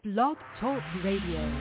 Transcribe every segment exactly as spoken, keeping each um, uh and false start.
Blog Talk Radio.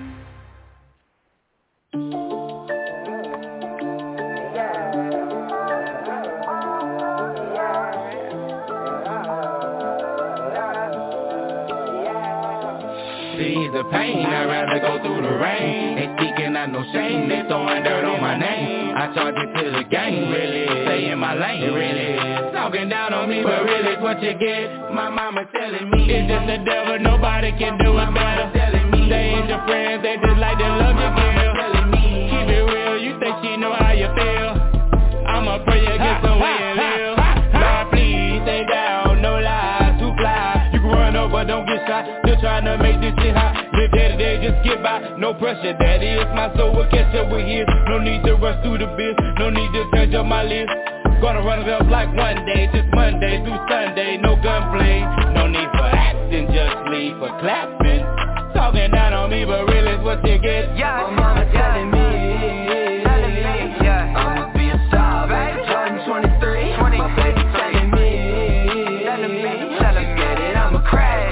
See the pain, I'd rather go through the rain. They speaking out no shame, they throwing dirt on my name. I charge it to the game, really, stay in my lane, really. Talking down on me, but really it's what you get. My mama telling me, it's just the devil, nobody can do it better. Telling me, they ain't your friends, they just like to love you, girl. Telling me, keep it real, you think she know how you feel. I'ma pray you get some way and live. Lord, please stay down, no lies, too fly. You can run over, don't get shot. Trying to make this shit hot, live day to day, just get by, no pressure, that is my soul will catch up with his. No need to rush through the biz, no need to change up my list. Gonna run it up like one day, just Monday through Sunday, no gunplay. No need for acting, just leave for clapping. Talking down on me, but really it's what you get. Yeah, my mama telling me, telling me, yeah, I'ma be a star, baby. Jordan twenty-three, my baby telling me, telling me, telling me, get it, I'ma crash.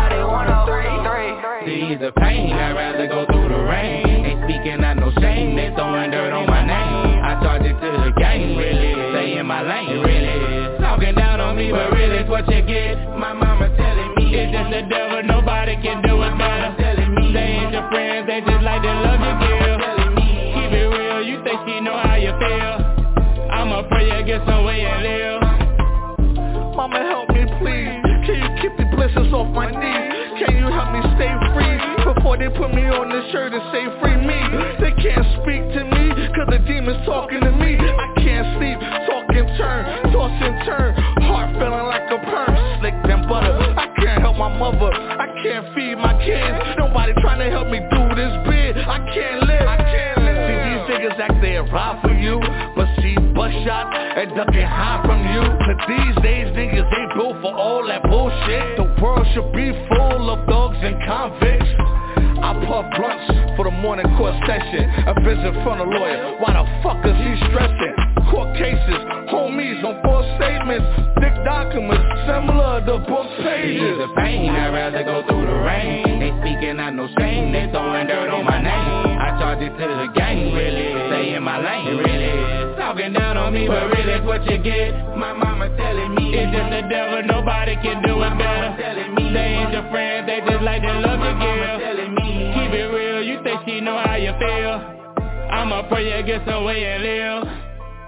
The pain, I'd rather go through the rain. Ain't speaking out no shame, they throwing dirt on my name. I charge it to the game, really, stay in my lane, really. Talking down on me, but really it's what you get. My mama telling me, it's just the devil, nobody can do it better. Telling me, they ain't your friends, they just like to love you, girl. Telling me, keep it real, you think she know how you feel. I'ma pray you get some way and live. Mama help me please, can you keep the blessings off my knees? Can you help me stay free before they put me on this shirt and say free me? They can't speak to me cause the demons talking to me. I can't sleep, talk and turn, toss and turn. Heart feeling like a perm, slick than butter. I can't help my mother, I can't feed my kids. Nobody trying to help me do this bid. I can't live, I can't live. See these niggas act they ride for you, but see bust shot and duck and hide from you. Cause these days niggas they built for all that bullshit. The world should be full of thugs and convicts. I puff blunts for the morning court session. A visit from a lawyer, why the fuck is he stressing? Court cases, homies on false statements. Thick documents, similar to book pages. The pain, I'd rather go through the rain. They speaking out no shame, they throwing dirt on my name. I charge it to the game, really, stay in my lane, really. Talking down on me, but really it's what you get. My mama telling me, it's just the devil, nobody can do it better. Telling me, they ain't your friends, they just like to love you, girl. Telling me, keep it real, you think she know how you feel. I'ma pray you get some way and live.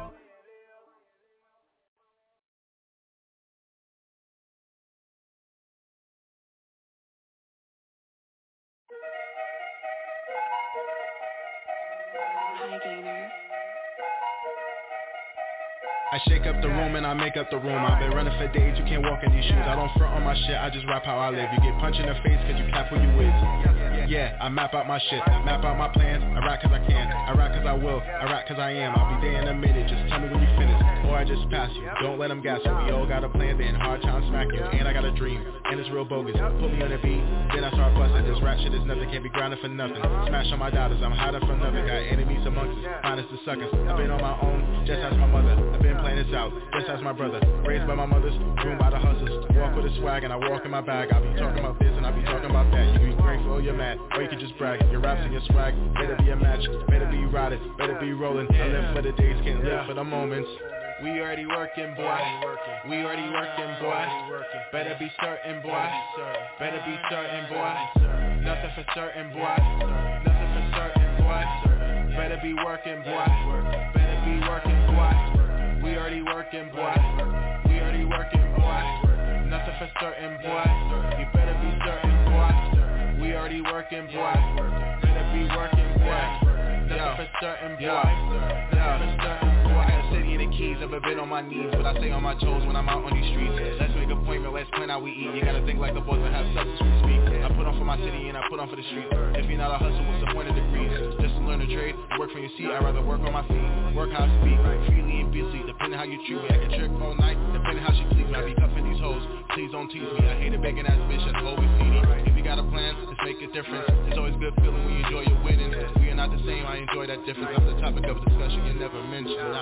I shake up the room and I make up the room. I've been running for days, you can't walk in these shoes. I don't front on my shit, I just rap how I live. You get punched in the face cause you cap who you with. Yeah, I map out my shit, map out my plans. I rap cause I can, I rap cause I will, I rap cause I am. I'll be there in a minute, just tell me when you finish, or I just pass you. Don't let them gas you, we all got a plan, then hard time smack you. And I got a dream, and it's real bogus. Put me on the beat, then I start busting. This rap shit is nothing, can't be grounded for nothing. Smash on my daughters, I'm hiding from nothing. Got enemies amongst us, honest the suckers. I've been on my own, just as my mother. I've been playing this out, just as my brother. Raised by my mothers, groomed by the hustlers. Walk with a swag and I walk in my bag. I'll be talking about this and I'll be talking about that. You can be grateful or you're mad, or you can just brag. Your raps and your swag, better be a match, better be riding, better be rolling. I live for the days, can't live for the moments. We already working, boy. We already working, boy. Better be certain, boy. Better be certain, boy. Nothing for certain, boy. Nothing for certain, boy. Better be working, boy. Better be working, boy. We already working, boy. We already working, boy. Nothing for certain, boy. You better be certain, boy. We already working, boy. Better be working, boy. Nothing for certain, boy. Nothing for certain, boy. I got a city in the keys, never been on my knees, but I stay on my toes when I'm out on these streets. Let's make an appointment, let's plan how we eat. You gotta think like the boys that have substance we speak. I put on for my city and I put on for the street. If you're not a hustle, what's the point of degrees? Just to learn a trade, work from your seat. I'd rather work on my feet, work how I speak, freely and busy, depending how you treat me. I can trick all night, depending how she please me. I be cuffing these hoes, please don't tease me. I hate a begging ass bitch that's always needy. If you got a plan, let's make a difference. It's always good feeling when you enjoy your winnings. We are not the same, I enjoy that difference. I'm the topic of discussion you never mentioned, nah.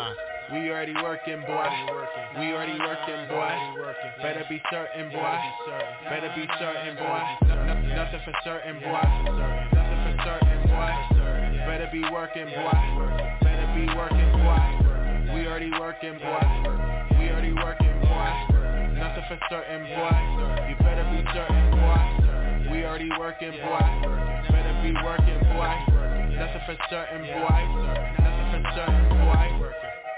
We already working, boy. We already working, boy. Better be certain, boy. Better be certain, boy. Nothing for certain, boy. Nothing for certain, boy. Better be working, boy. Better be working, boy. We already working, boy. We already working, boy. Nothing for certain, boy. You better be certain, boy. We already working, boy. Better be working, boy. Nothing for certain, boy. Nothing for certain, boy.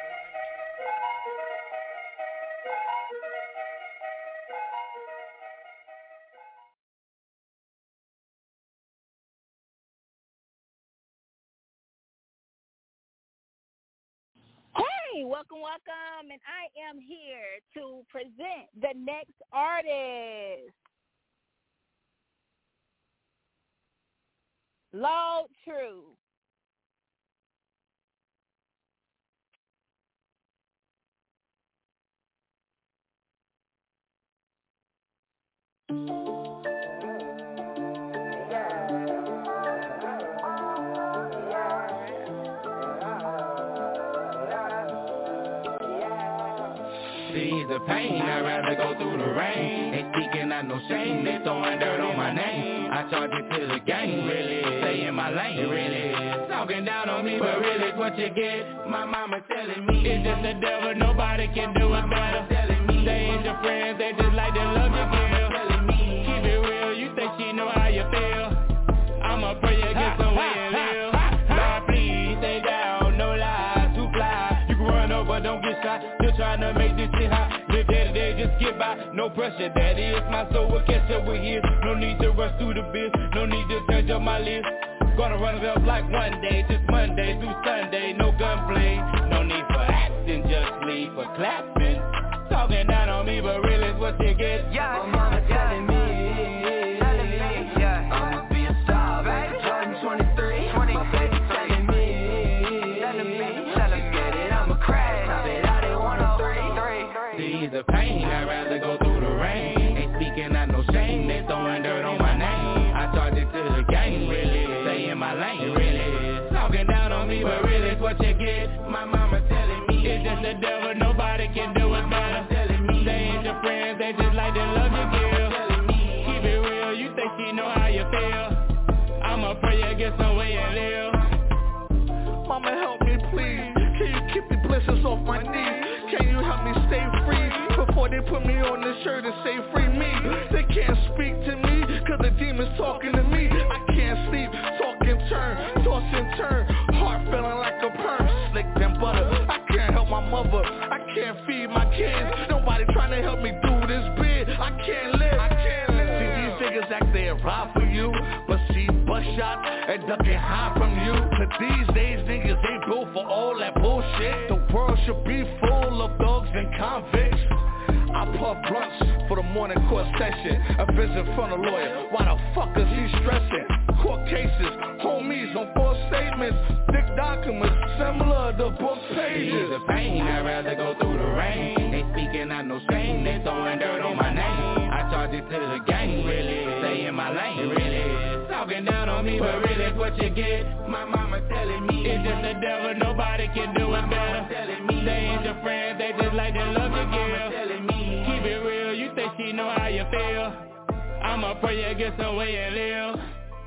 Hey, welcome, welcome, and I am here to present the next artist. Lord True. See the pain, I'd rather go through the rain. Ain't speaking out no shame, they throwing dirt on my name. I charge it to the game, really, stay in my lane, really. Talking down on me, but really it's what you get. My mama telling me, it's just the devil, nobody can do it better. They ain't your friends, they just like to love you, girl. Keep it real, you think she know how you feel. I'ma pray you get some way and live. Lord, please stay down, no lies, too fly. You can run over, don't get shot. Just trying to make this shit hot. Live day to day, just get by. No pressure, that is my soul will catch up with his. No need to rush through the biz, no need to change up my list. Gonna run it up like one day, just Monday through Sunday, no gunplay. No need for acting, just leave for clapping. Talking down on me, but really it's what you get. Yeah, my mama telling me, telling me, yeah, I'ma be a star, baby. Jordan twenty-three, my baby telling me, telling me, telling me, get it, I'ma crash. I said I didn't want no three, three, three. See the pain, I'd rather go through the rain. Ain't speaking out no shame, they throwing dirt on my name. I charge it to the game, really, stay in my lane, really. Talking down on me, but really it's what you get. My mama telling me, it's just the devil, nobody can do it better. They ain't your friends, they just like to love you, girl. Keep it real, you think she know how you feel. I'ma pray you get some way and live. Mama, help me, please. Can you keep the blessings off my knees? Can you help me stay free before they put me on this shirt and say free me? They can't speak to me, cause the demon's talking to me. I can't sleep, talk and turn, toss and turn. Heart feeling like a perm, slick than butter. I can't help my mother, I can't feed my kids. Nobody trying to help me do this bid. I can't live, I can't live. See, these niggas act they ride for you, but see, bust shots and ducking high from you. Cause these days niggas ain't built for all that bullshit. The world should be full of thugs and convicts. I puff blunts for the morning court session. A visit from a lawyer, why the fuck is he stressing? Court cases, homies on false statements. Thick documents, similar to book pages. See the pain, I'd rather go through the rain. They speaking out no shame, they throwing dirt on my name. I charge it to the game, really, stay in my lane, really. Talking down on me, but really it's what you get. My mama telling me, it's just the devil, nobody can do it better. They ain't your friends, they just like to love you, girl. Keep it real, you think she know how you feel. I'ma pray you get some way and live.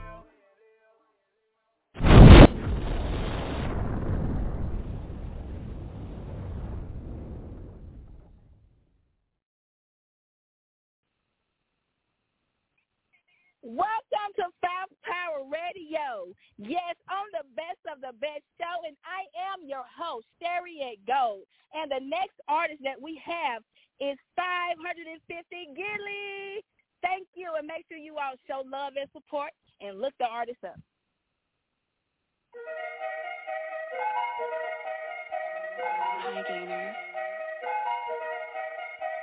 Welcome to South Power Radio. Yes, on the best of the best show, and I am your host, Sherry Gold. And the next artist that we have is five hundred fifty Gilly. Thank you, and make sure you all show love and support and look the artist up. Hi, Gainer.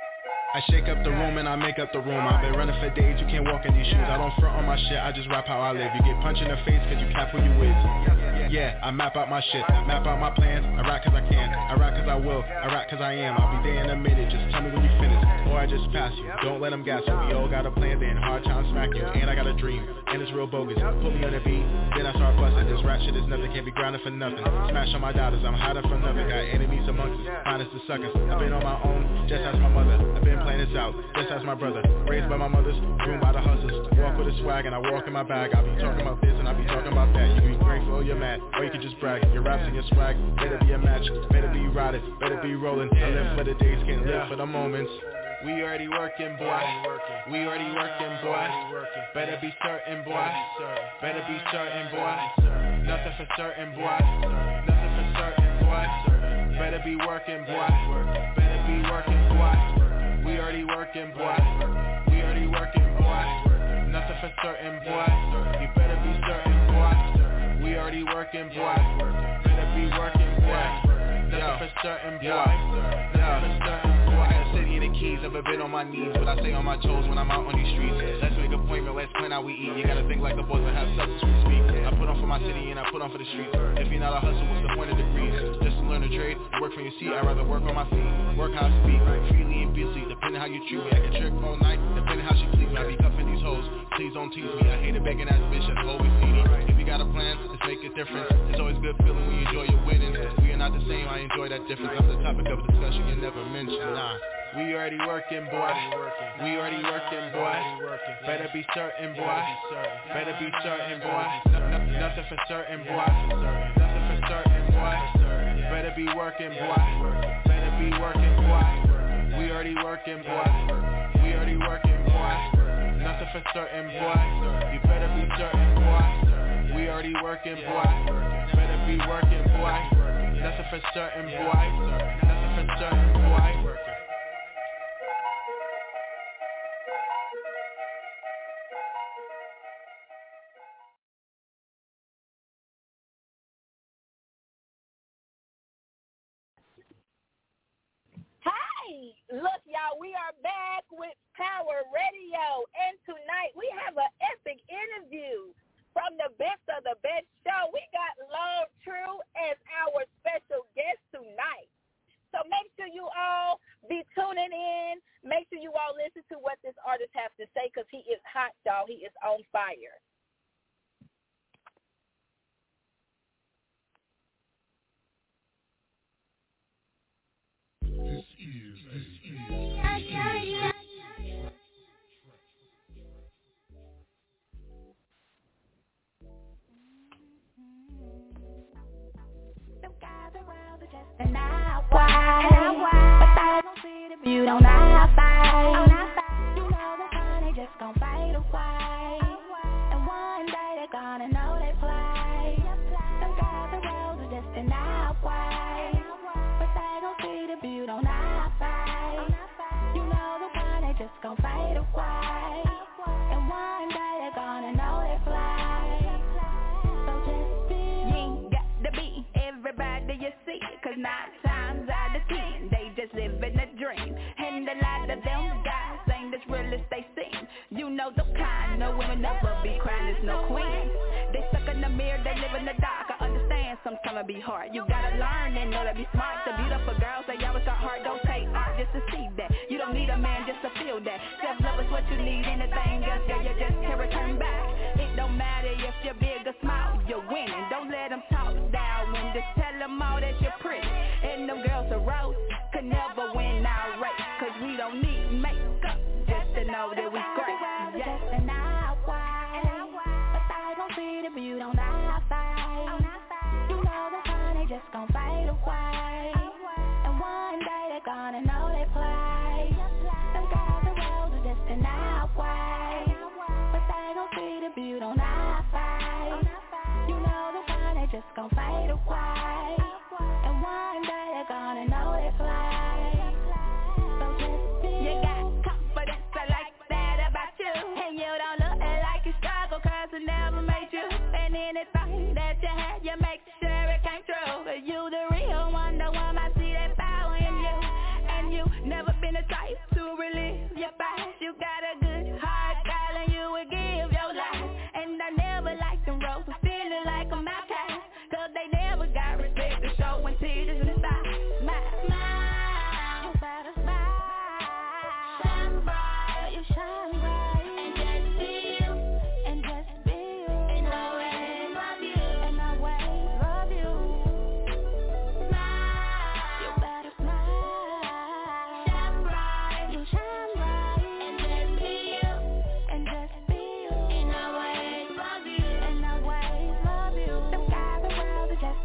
I shake up the room and I make up the room. I've been running for days, you can't walk in these shoes. I don't front on my shit, I just rap how I live. You get punched in the face cause you cap who you with. Yeah, I map out my shit, map out my plans. I rap cause I can, I rap cause I will, I rap cause I am. I'll be there in a minute, just tell me when you finish, or I just pass you. Don't let them gas you, we all got a plan, then hard time smack you. And I got a dream, and it's real bogus. Put me on the beat, then I start busting. This rap shit is nothing, can't be grounded for nothing. Smash on my daughters, I'm hiding from nothing. Got enemies amongst us, finest the suckers. I've been on my own, just as my mother. I've been playing this out, just as my brother. Raised by my mothers, groomed by the hustlers. Walk with a swag and I walk in my bag. I be talking about this and I be talking about that. You be grateful or you're mad, or you can just brag. Your raps and your swag, better be a match, better be riding, better be rolling. I live for the days, can't live for the moments. We already working, boy. We already working, boy. Better be certain, boy. Better be certain, boy. Nothing for certain, boy. Nothing for certain, boy. Better be working, boy. Better be working, boy. We already working, boy. We already working, boy. Nothing for certain, boy. You better be certain, boy. We already working, boy. Better be working, boy. Nothing for certain, boy. Nothing for certain, boy. I got a city in the keys, never been on my knees, but I stay on my toes when I'm out on these streets. Let's make an appointment, let's plan how we eat. You gotta think like the boys that have substance we speak. I put on for my city and I put on for the streets. If you're not a hustle, what's the point of degrees? Just to learn a trade, work from your seat. I'd rather work on my feet, work how I speak, freely and busy, depending how you treat me. I can trick all night, depending how she please me. I be cuffing these hoes, please don't tease me. I hate a begging ass bitch that's always needy. If you got a plan, let's make a difference. It's always good feeling when you enjoy your winnings. We are not the same, I enjoy that difference. I'm the topic of discussion you never mentioned, nah. We already working, boy. We already working, boy. Better be certain, boy. Better be certain, boy. Nothing for certain, boy. Nothing for certain, boy. Better be working, boy. Better be working, boy. We already working, boy. We already working, boy. Nothing for certain, boy. You better be certain, boy. We already working, boy. Better be working, boy. Nothing for certain, boy. Nothing for certain, boy. Hey, look, y'all, we are back with Power Radio, and tonight we have an epic interview from the Best of the Best show. We got Lone True as our special guest tonight. So make sure you all be tuning in. Make sure you all listen to what this artist has to say, because he is hot, y'all. He is on fire. This is, this is, this is. And now why? But I don't see the beauty on our side. You know the sun, they just gon' fade away. And one day they're gonna know they play. Them guys the roses just in our way. But they gon' see the beauty on our side. You know the sun, they just gon' fade away. And one day they're gonna know they play. So just be. You ain't got to be everybody you see. Cause nine times out of ten, they just living a dream. And a lot of them guys ain't as real as they seem. You know the kind, no women never be crying, there's no queen. They stuck in the mirror, they live in the dark. I understand sometimes it be hard. You gotta learn and know to be smart. The beautiful girls, they always got heart, don't take art just to see that. You don't need a man just to feel that. Self-love is what you need, anything else, girl, you just can't return back. It don't matter if you're big or small, you're winning. Don't let them talk down when just tell them all that you're pretty. And them girls are rose, could never win our race. Cause we don't need makeup just to know that we great. Yeah. Just in our way, but they gon' see the beauty on our side. You know the sun, they just gon' fade away. And one day they're gonna know they play. Them guys are roses just in our way, but they gon' see the beauty on our side. You know the sun, they just gon' fade away. And one day they're gonna know they fly. So just be. You got confidence, I like that about you. And you don't look like you struggle, cause it never made you. And anything that you had, you make sure it came true. Cause you the real one, the one I see that power in you. And you never been the type to really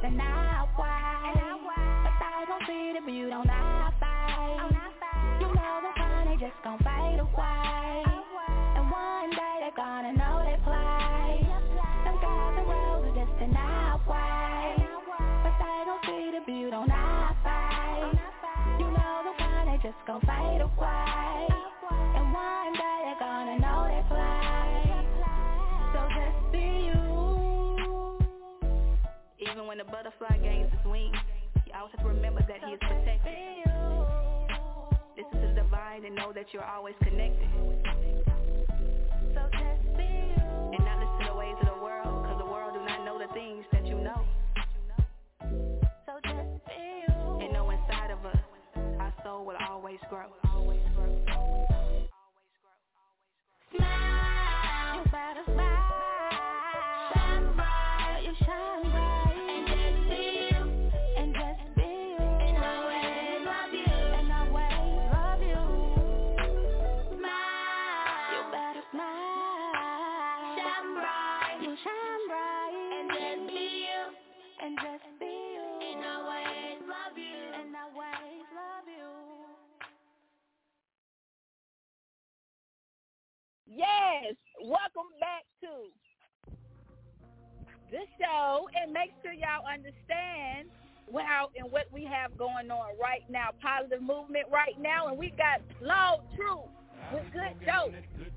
and I why. But I don't see the beauty on our face. You know the fun, they just gon' fade away. And one day they're gonna know they play. Them guys and roses just in our way. But they don't see the beauty on our face. You know the fun, they just gon' fade away. And one day they're gonna know they play. So just be you. Even when the butterfly gains its wings, you always have to remember that he is protected. Listen to the divine and know that you're always connected. So just be you. And not listen to the ways of the world, because the world do not know the things that you know. So just be you. And know inside of us, our soul will always grow. Always grow. Smile, you better smile. Shine bright, you shine bright. And just be you. And just be you. And always love you. And always love you. Smile, you better smile. Shine bright, you shine bright. And just be you. And just be you. And always love you. And always love you. Yes, welcome back to the show, and make sure y'all understand how and what we have going on right now. Positive movement right now, and we got Loud Truth with good dope.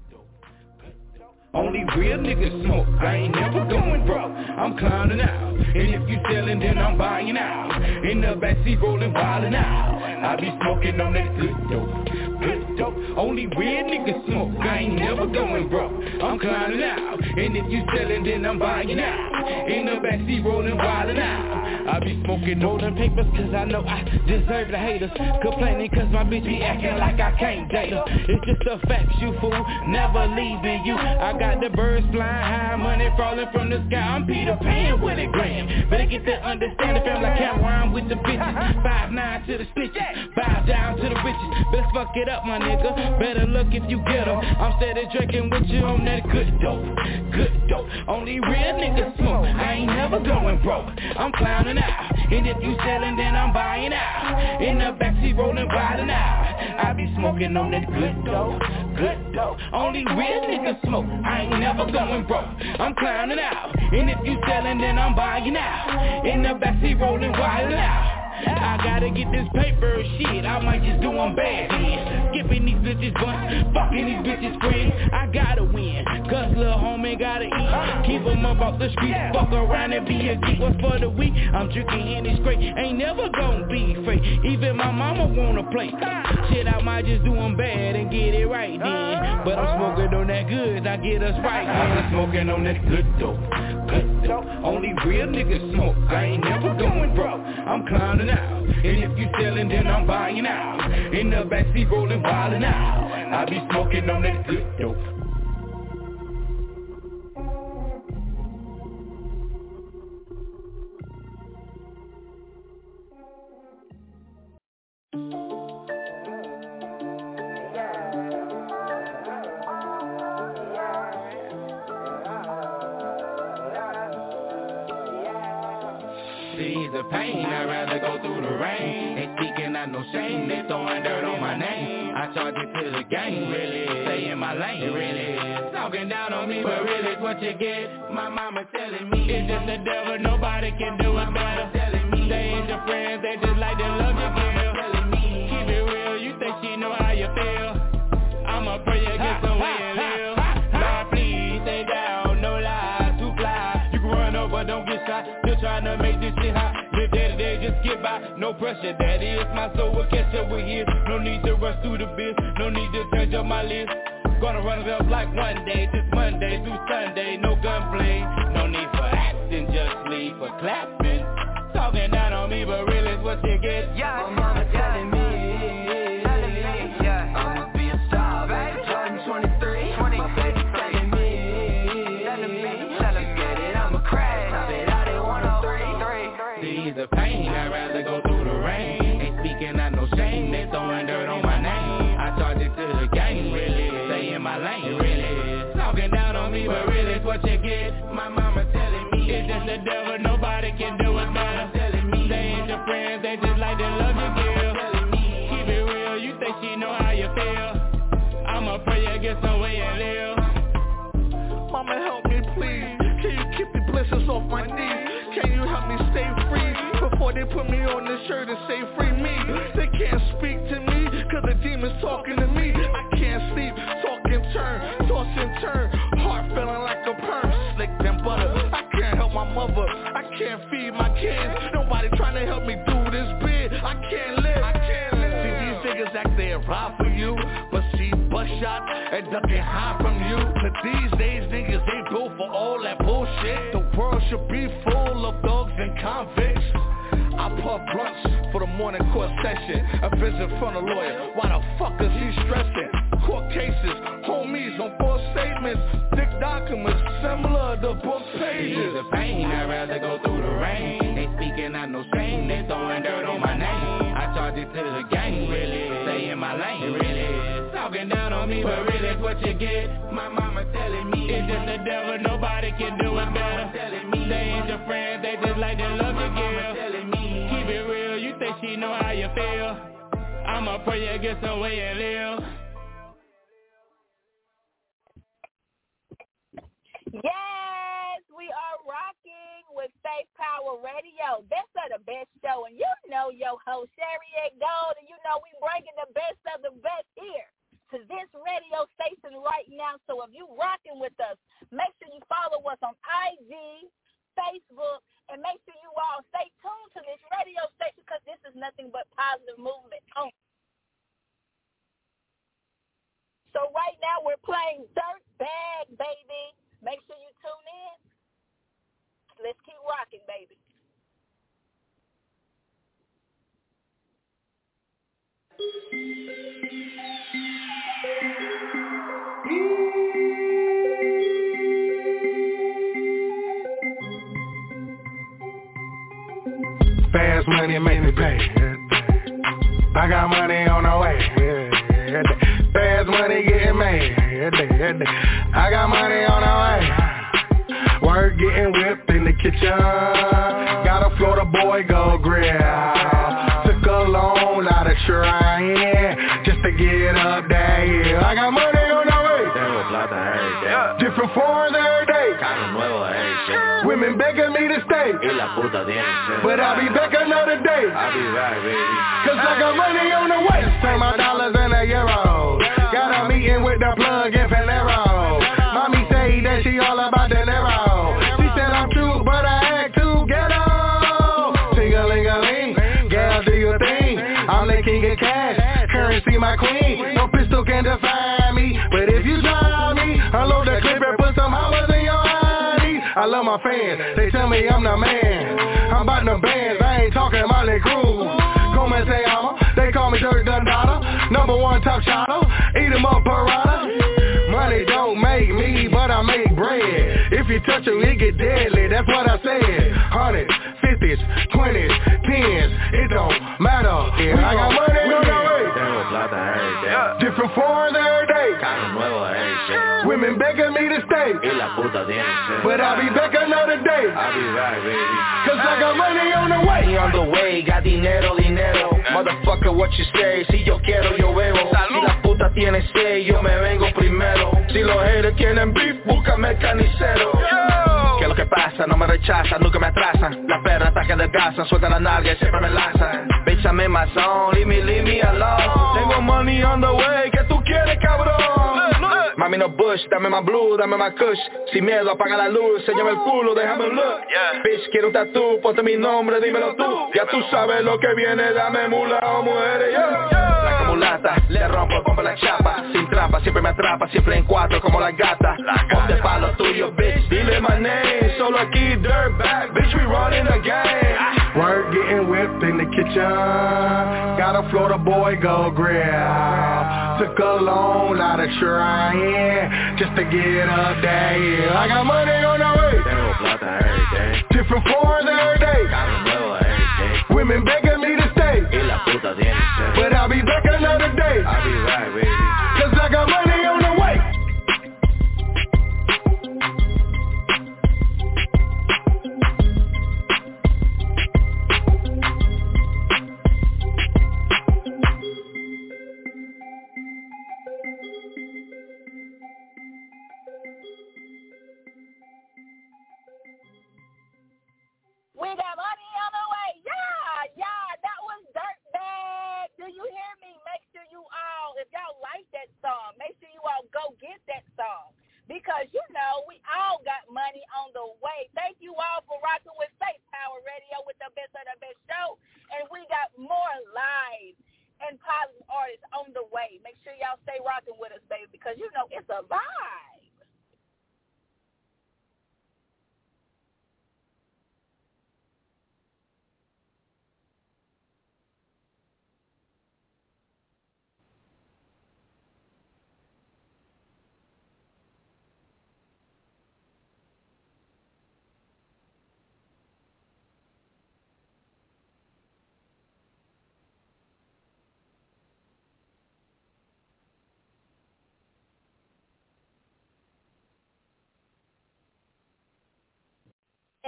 Only real niggas smoke, I ain't never going broke. I'm clowning out, and if you selling, then I'm buying out. In the backseat rolling, wildin' out. I be smoking on that good dope, good dope. Only real niggas smoke, I ain't never going broke. I'm clowning out, and if you selling, then I'm buying out. In the backseat rolling, wildin' out. I be smoking golden papers, cause I know I deserve the haters. Complaining cause my bitch be acting like I can't date her. It's just a fact, you fool, never leaving you. I got the birds flying high, money falling from the sky. I'm Peter Pan with a grand. Better get that understanding, fam, like how I'm with the bitches. Five nine to the snitches, bow down to the riches. Best fuck it up, my nigga. Better look if you get them. I'm steady drinking with you on that good dope, good dope. Only real niggas smoke, I ain't never going broke. I'm clowning out, and if you selling, then I'm buying out. In the backseat rolling, riding out. I be smoking on that good dope, good dope. Only real niggas smoke, I ain't never going broke. I'm clowning out, and if you selling, then I'm buying out. In the backseat rolling, riding out. I gotta get this paper, shit, I might just do them bad then. Skipping these bitches bunch, fucking these bitches friends. I gotta win, cause lil' homie gotta eat. Keep them up off the street, fuck around and be a geek. What's for the week? I'm drinking Henny straight, ain't never gonna be fake. Even my mama wanna play. Shit, I might just do them bad and get it right then. But I'm smoking on that good, I get us right then. I'm smoking on that good dope, good dope. Only real niggas smoke, I ain't never going broke. I'm clowning out, and if you selling, then I'm buying out. In the backseat rolling, wildin' out. I be smoking on that good dope. Seas of pain, I'd rather go through the rain. They speaking out no shame, they throwing dirt on my name. I charge it to the game, really, stay in my lane, it really is. Talking down on me, but really it's what you get. My mama telling me, it's just the devil, nobody can do it better. Telling me, they ain't your friends, they just like to love you, girl. Telling me, keep it real, you think she know how you feel. I'ma pray against the way you live. Lord, please, stay down, no lies, too fly. You can run over, don't get shot. Still trying to make this shit hot. Live day to day, just get by, no pressure. Daddy, it's my soul, will catch up with his. No need to rush through the biz, no need to change up my list. Gonna run it up like one day, just Monday through Sunday, no gunplay. No need for acting, just leave for clapping. Talking down on me, but really it's what you get. Yeah, my mama telling me, telling me, yeah, I'ma be a star, baby. Jordan twenty-three, my baby telling me, telling me, telling me, get it, I'ma crash. I bet I didn't want a three, three. Seas of pain, I'd rather go through the rain. Ain't speaking out no shame, they throwing dirt on my name. I charge it to the game, really, stay in my lane, it really is. Talking down on me, but really it's what you get. My mama telling me, it's just the devil, nobody can do it better. some way and live. Mama, help me, please. Can you keep the blessings off my knees? Can you help me stay free before they put me on this shirt and say free me? They can't speak to me, cause the demons talking to me. I can't sleep, talk and turn, toss and turn. Heart feeling like a perm, slick than butter. I can't help my mother, I can't feed my kids. Nobody trying to help me do this bid. I can't live, I can't live. See, these niggas act they ride for you, but see, bust shot and duck and hide from you. But these days niggas ain't built for all that bullshit. The world should be full of thugs and convicts. I puff blunts for the morning court session. A visit from a lawyer, why the fuck is he stressing? Court cases, homies on false statements, thick documents similar to book pages. The pain, I'd rather go through the rain. They speaking out no shame, they throwing dirt on my name. I charge it to the gang, really, stay in my lane, really. Talking down on me, but really it's what you get. My mama telling me it's just the devil, nobody can do it better. They ain't your friends, they just like the love you give. Keep it real, you think she know how you feel. I'ma pray you get some way and live. Yes, we are rocking with Faith Power Radio. Best of the best show, and you know your host Sherry Gold, and you know we bringing the best of the best here to this radio station right now. So if you rocking with us, make sure you follow us on I G, Facebook, and make sure you all stay tuned to this radio station because this is nothing but positive movement. Oh. So right now we're playing Dirt Bag, baby. Make sure you tune in. Let's keep rocking, baby. Fast money make me pay. I got money on the way. Fast money getting made. I got money on the way. Work getting whipped in the kitchen. Got a Florida boy go grill. Took a loan out of trying just to get up there. Yeah. I got money on the way. Tengo plata every day. Different foreigns every day. Carro nuevo every day. Women begging me to stay. Y la puta tiene sed. But I'll be back another day. I'll be back, baby. Cause I got money on the way. Turn my dollars into euros. Got a meeting with the plug in Panero. Mommy say that she all about the Nero. She said I'm true, but I act too ghetto. Ting-a-ling-a-ling, girl, do your thing. I'm the king of cash, currency my queen. No pistol can define me, but if you try me, unload the clip and put some hollers in your eyes. I love my fans, they tell me I'm the man. I'm about the bands, I ain't talking Molly Cruz. Come and say I'm a, they call me Dirk Dundada. Number one top shotter, eat 'em up parada. Money don't make me, but I make bread. If you touch it, it get deadly, that's what I said. Hundreds, fifties, twenties, tens, it don't matter. Yeah, I got money on the way. Tengo plata every day. Different foreigns every day. Carro nuevo every day. Women begging me to stay. Y la puta tiene sed. But I'll be back another day. I'll be back, baby. Cause I got money on the way. Money on the way, got dinero, dinero. Motherfucker, what you say? Si yo quiero, yo bebo. Si la puta tiene sed, yo me vengo primero. Si los haters tienen beef, búscame el canicero. Que lo que pasa, no me rechazan, nunca me atrasan. Las perras hasta que adelgazan, sueltan la nalga y siempre me lanzan. Bitch, I'm in my zone, leave me, leave me alone. Tengo money on the way, ¿qué tú quieres, cabrón? Mami, no bush, dame más blue, dame más kush. Sin miedo, apaga la luz, enséñame el culo, déjame un look. Bitch, quiero un tatú, ponte mi nombre, dímelo tú. Ya tú sabes lo que viene, dame mula o mujeres, yeah. La mulata, le rompo, pompe la chapa. Sin trampa, siempre me atrapa, siempre en cuatro como la gata. Ponte pa' lo tuyo, bitch, dile my name. Solo aquí, dirt bag, bitch, we running the game. Work getting whipped in the kitchen. Got a Florida boy go grill. Took a loan out of trying just to get up there. Yeah, I got money on the way. Tengo plata every day. Different foreigns every day. Carro nuevo every day. Women begging me to stay. Y la puta tiene sed. But I'll be back another day. I'll be back, baby. Cause I got money on the way.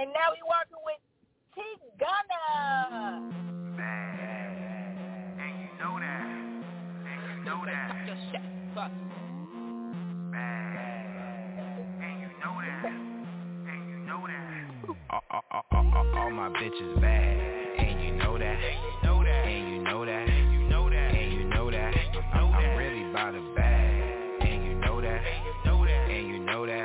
And now we working with T Gunna. Bad. And you know that. And you know that. Talk your shit. Fuck. Bad. And you know that. And you know that. All, all, all, all, all my bitches bad. And you know that. And you know that. And you know that. And you know that. And you know that. I'm, I'm really about it bad. And you know that. And you know that. And you know that.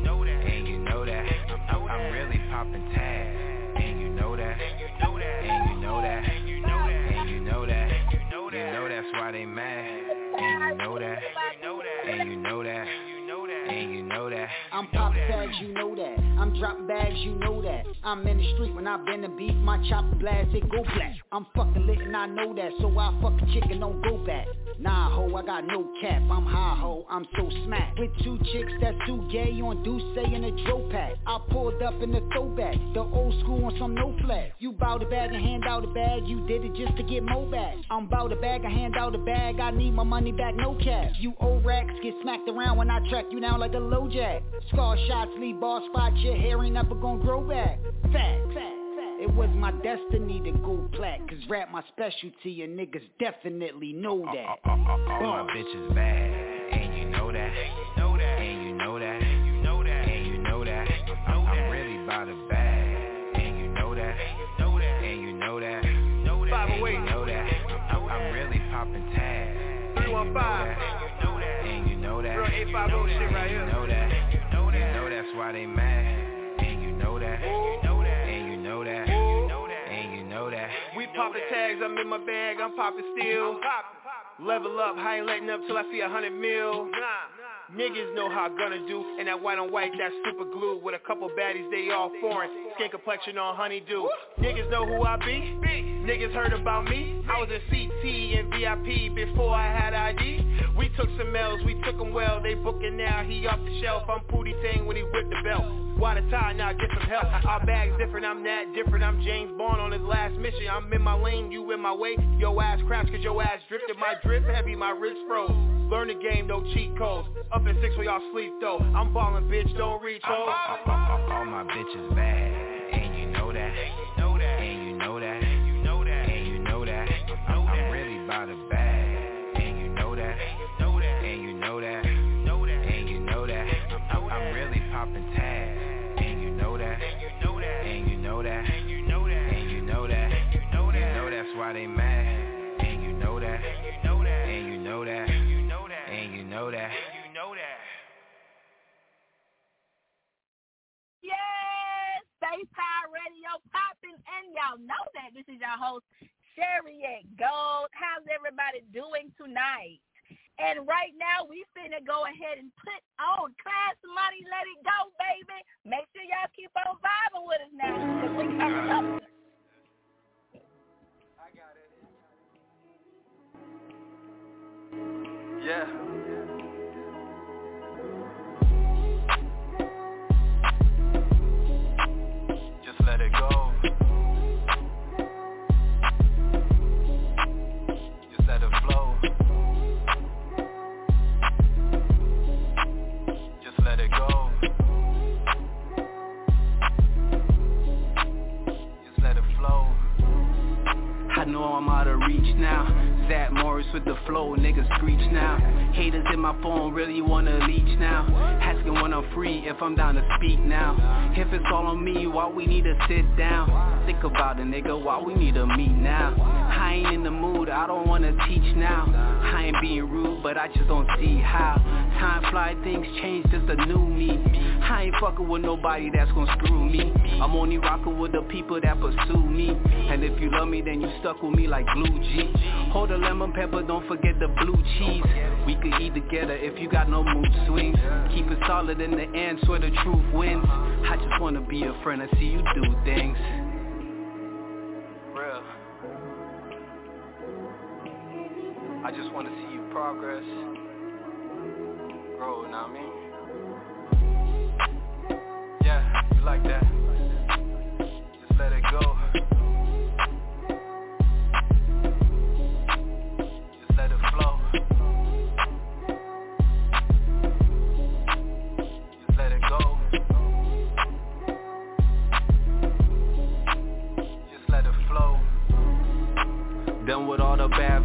And you know that. I'm, I'm really popping tags. And you know that. And you know that. And you know that. And you know that. And you know that. You know that's why they mad. And you know that. And you know that. And you know that. I'm popping tags, you know that. I'm dropping bags, you know that. I'm in the street when I bend the beef, my chopper blast, it go black. I'm fucking lit and I know that, so I fuck a chick and don't go back. Nah ho, I got no cap, I'm high ho, I'm so smacked. With two chicks that's too gay on Deuce and a Dro pack. I pulled up in the throwback, the old school on some no flat. You bout a bag and hand out a bag, you did it just to get more back. I'm bout a bag and hand out a bag, I need my money back, no cash. You old racks get smacked around when I track you down like a low jack. Scar shots leave ball spot, your hair ain't never gonna grow back. Fact, fact. It was my destiny to go plat, cause rap my specialty and niggas definitely know that. All, all, all, all my bitches bad, and you know that. And you know that. And you know that. And you know that. And you know that. I'm, I'm really about it bad, and you know that. And you know that. And you know that. And you know that. And you know that. I'm, I'm really popping tags. three one five. And you know that. And you know that. And you know that. You know that's why they mad. And you know that. And you know that. And you know that. And you know that. We poppin' tags, I'm in my bag, I'm poppin' still. Level up, I ain't letting up till I see a hundred mil. Niggas know how I'm gonna do, and that white on white, that super glue. With a couple baddies, they all foreign. Skin complexion on honeydew. Niggas know who I be. Niggas heard about me. I was in C T and V I P before I had I D. We took some L's, we took them well. They booking now, he off the shelf. I'm Pootie Tang when he whipped the belt. Water tie, now get some help. Our bag's different, I'm that different. I'm James Bond on his last mission. I'm in my lane, you in my way. Yo ass crash cause your ass drifted. My drip heavy, my wrist froze. Learn the game, no cheat codes. Up at six where y'all sleep though. I'm ballin', bitch, don't reach home. All, all, all my bitches bad, and you know that. And you know that. And you know that. And you know that. And you know that. I'm, I'm really about it bad, and you know that. And you know that. And you know that. And you know that. I'm, I'm really popping tags, and you know that. And you know that. And you know that. And you know that. And you know that. You know that's why they mad, and you know that. And you know that. And you know that. And you know that. And you know that. You know that. Yes, Space Power Radio popping, and y'all know that. This is your host, Sherriette Gold. How's everybody doing tonight? And right now, we finna go ahead and put on Class Money, Let It Go, baby. Make sure y'all keep on vibing with us now, because we coming up. I got it. Yeah. Just let it go. Just let it flow. Just let it go. Just let it flow. I know I'm out of reach now. Zach Morris with the flow, niggas screech now. Haters in my phone really wanna leech now. Asking when I'm free if I'm down to speak now. If it's all on me, why we need to sit down? Think about it, nigga, why we need to meet now? I ain't in the mood, I don't wanna teach now. I ain't being rude, but I just don't see how. Time fly, things change, just a new me. I ain't fucking with nobody that's gon' screw me. I'm only rocking with the people that pursue me. And if you love me, then you stuck with me like glue, G. Hold a lemon pepper, don't forget the blue cheese. We could eat together if you got no mood swings. Keep it solid in the end, swear the truth wins. I just wanna be a friend and see you do things real. I just wanna see you progress, grow, know what I mean? Yeah, you like that? Just let it go. Let it flow. Just let it go.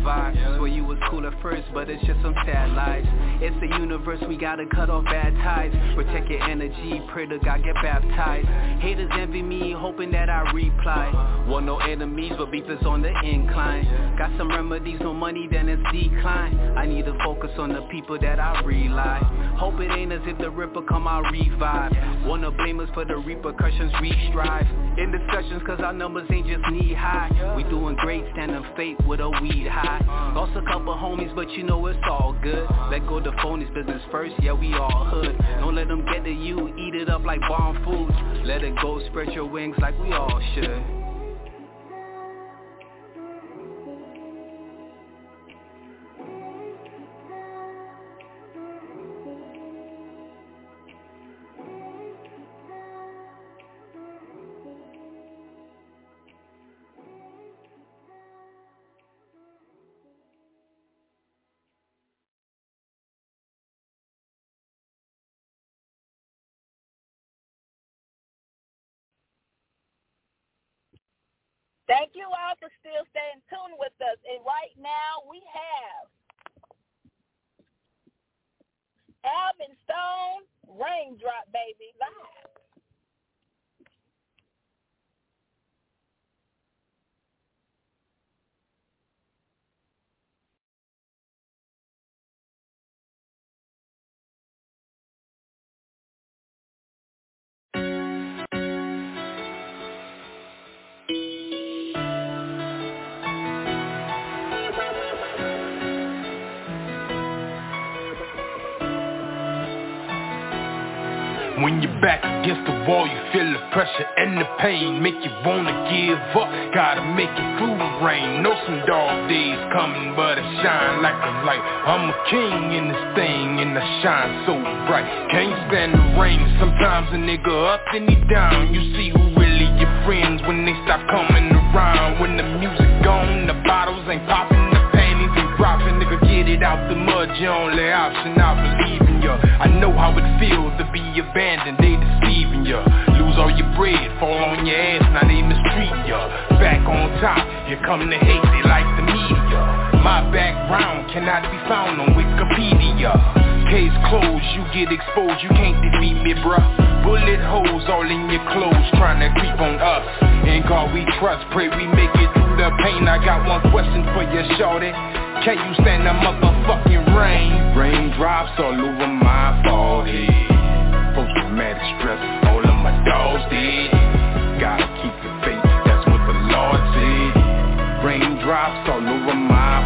vibe. Swear you was cool at first, but it's just some sad lies. It's the universe, we gotta cut off bad ties. Protect your energy, pray to God get baptized. Haters envy me, hoping that I reply. Want no enemies, but beef is on the incline. Got some remedies, no money, then it's decline. I need to focus on the people that I rely. Hope it ain't as if the Ripper come out revive. Wanna blame us for the repercussions we strive. In discussions cause our numbers ain't just knee high. We doing great, standing fake with a weed high. Lost a couple homies but you know it's all good. Let go the phonies, business first, yeah we all hood. Don't let them get to you, eat it up like bomb foods. Let it go, spread your wings like we all should. Thank you all for still staying tuned with us. And right now we have Alvin Stone, Raindrop Baby, live. When you're back against the wall, you feel the pressure and the pain, make you wanna give up, gotta make it through the rain. Know some dark days coming, but I shine like a light. I'm a king in this thing, and I shine so bright. Can't stand the rain, sometimes a nigga up and he down. You see who really your friends when they stop coming around. When the music gone, the bottles ain't popping, the panties ain't dropping. Nigga, get it out the mud, your only option, I believe in ya. I know how it feels to be abandoned, they deceiving ya. Lose all your bread, fall on your ass, now they mistreating ya. Back on top, here come the hate, they like the media. My background cannot be found on Wikipedia. Case closed, you get exposed, you can't defeat me, bruh. Bullet holes all in your clothes, trying to creep on us. In God we trust, pray we make it through the pain. I got one question for you, shorty. Can you stand the motherfucking rain? Raindrops all over my forehead. Post-traumatic stress, all of my dogs dead. Gotta keep the faith, that's what the Lord said. Raindrops all over my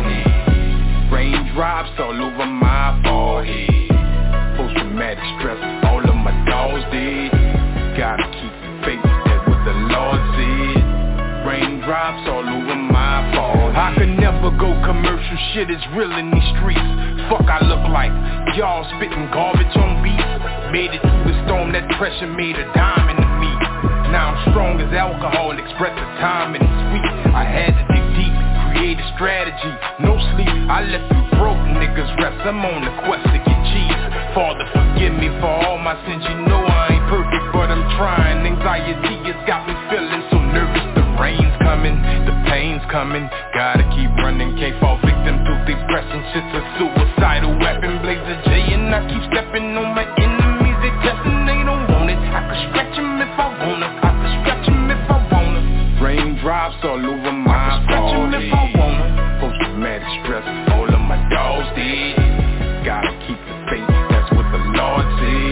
forehead. Raindrops all over my forehead. Post-traumatic stress, all of my dogs dead. Gotta keep the faith, that's what the Lord said. Raindrops all over my forehead. I could never go commercial, shit is real in these streets. Fuck I look like, y'all spitting garbage on beats. Made it through the storm, that pressure made a diamond to me. Now I'm strong as alcohol, express the time and it's sweet. I had to dig deep, create a strategy, no sleep. I left you broke niggas rest, I'm on the quest to get cheese. Father forgive me for all my sins, you know I ain't perfect but I'm trying. Anxiety has got me feeling so nervous. The rain's coming, the pain's coming, gotta keep running, can't fall victim to depression. Shit's a suicidal weapon, blaze a J and I keep stepping on my enemies. They testing, they don't want it. I could stretch them if I wanna, I could stretch them if I wanna. Raindrops all over my forehead. If I wanna. Post-traumatic stress, all of my dogs dead. Gotta keep the faith, that's what the Lord said.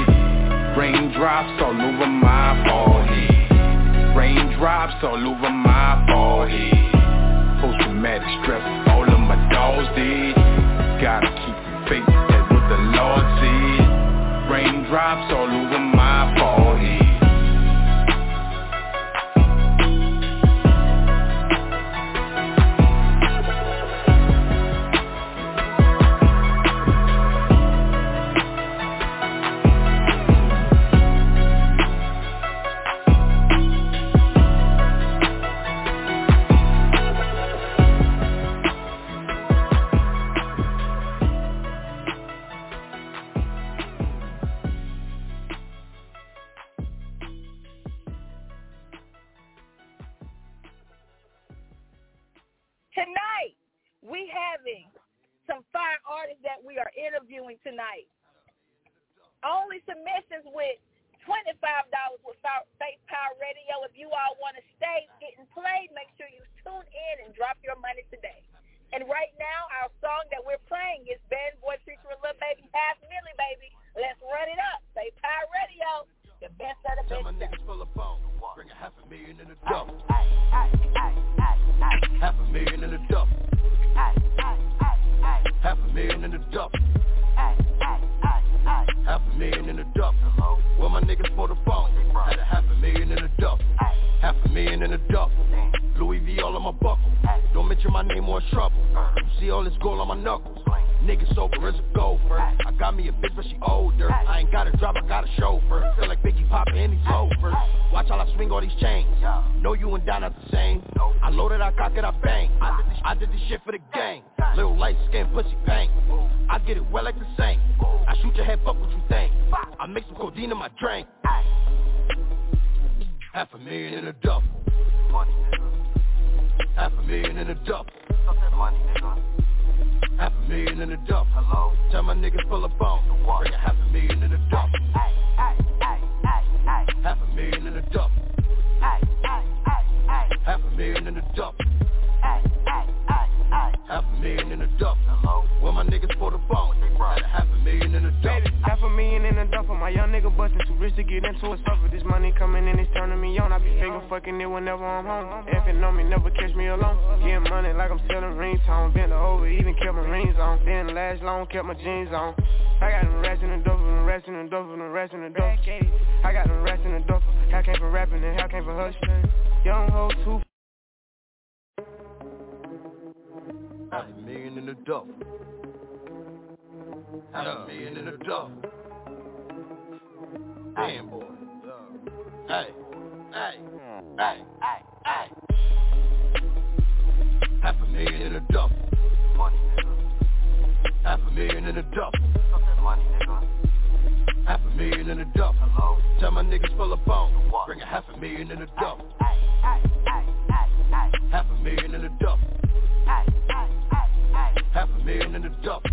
Raindrops all over my forehead. Raindrops all over my forehead. Post-traumatic stress, all of my dogs dead. Gotta keep the faith, that's what the Lord said. Raindrops all over my forehead. we having some fire artists that we are interviewing tonight. Only submissions with twenty-five dollars with Faith Power Radio. If you all want to stay getting played, make sure you tune in and drop your money today. And right now, our song that we're playing is Bad Boy featuring Lil Baby, Half Milli Baby. Let's run it up. Faith Power Radio, the best of the best. Tell my niggas full of phone. Bring a half a million in the duffel. Half a million in the duffel. Half a million in the duffel. Half a million in the duffel. Well, my niggas for the phone. Had a half a million in the duffel. Half a million in the duffel. Louis V all on my buckle. Don't mention my name or trouble. You see all this gold on my knuckles. Niggas sober as a gopher. I got me a bitch but she older. I ain't got a driver, I got a chauffeur. Feel like Biggie poppin' and he's over. Watch how I swing all these chains. Know you and Don not the same. I loaded, I cock it, I bang. I did this, I did this shit for the gang. Little light skin, pussy bang. I get it well like the same. I shoot your head, fuck what you think. I mix some codeine in my drink. Half a million in a duffel. Half a million in a duffel. Half a million in a duffel. Hello? Tell my niggas pull up on. Bring a half a million in a duffel. Half a million in a duffel. Half a million in a duffel. Half a million in a duffel. Well, my niggas for the phone. Had a half a million in a duffel. Half a million in a duffel. My young nigga bustin' too rich to get into a suffer. This money coming in, it's turning me on. I be finger fucking it whenever I'm home. Effing on me, never catch me alone. Getting money like I'm selling ringtone. Bent over, even kept my rings on. Didn't last long, kept my jeans on. I got them rats in the duffel, them rats in the duffel, them rats in the duffel. I got them rats in the duffel. Hell came for rapping and hell came for hustling. Young hoe too. Half a million in the duffel. Half a million in the duffel. Damn, boy. Hey, hey, hey, hey, hey. Half a million in the duffel. Half a million in the duffel. Half a million in the duffel. Tell my niggas pull up on. Bring a half a million in the duffel. Half a million in the duffel. Half a million in the duffel.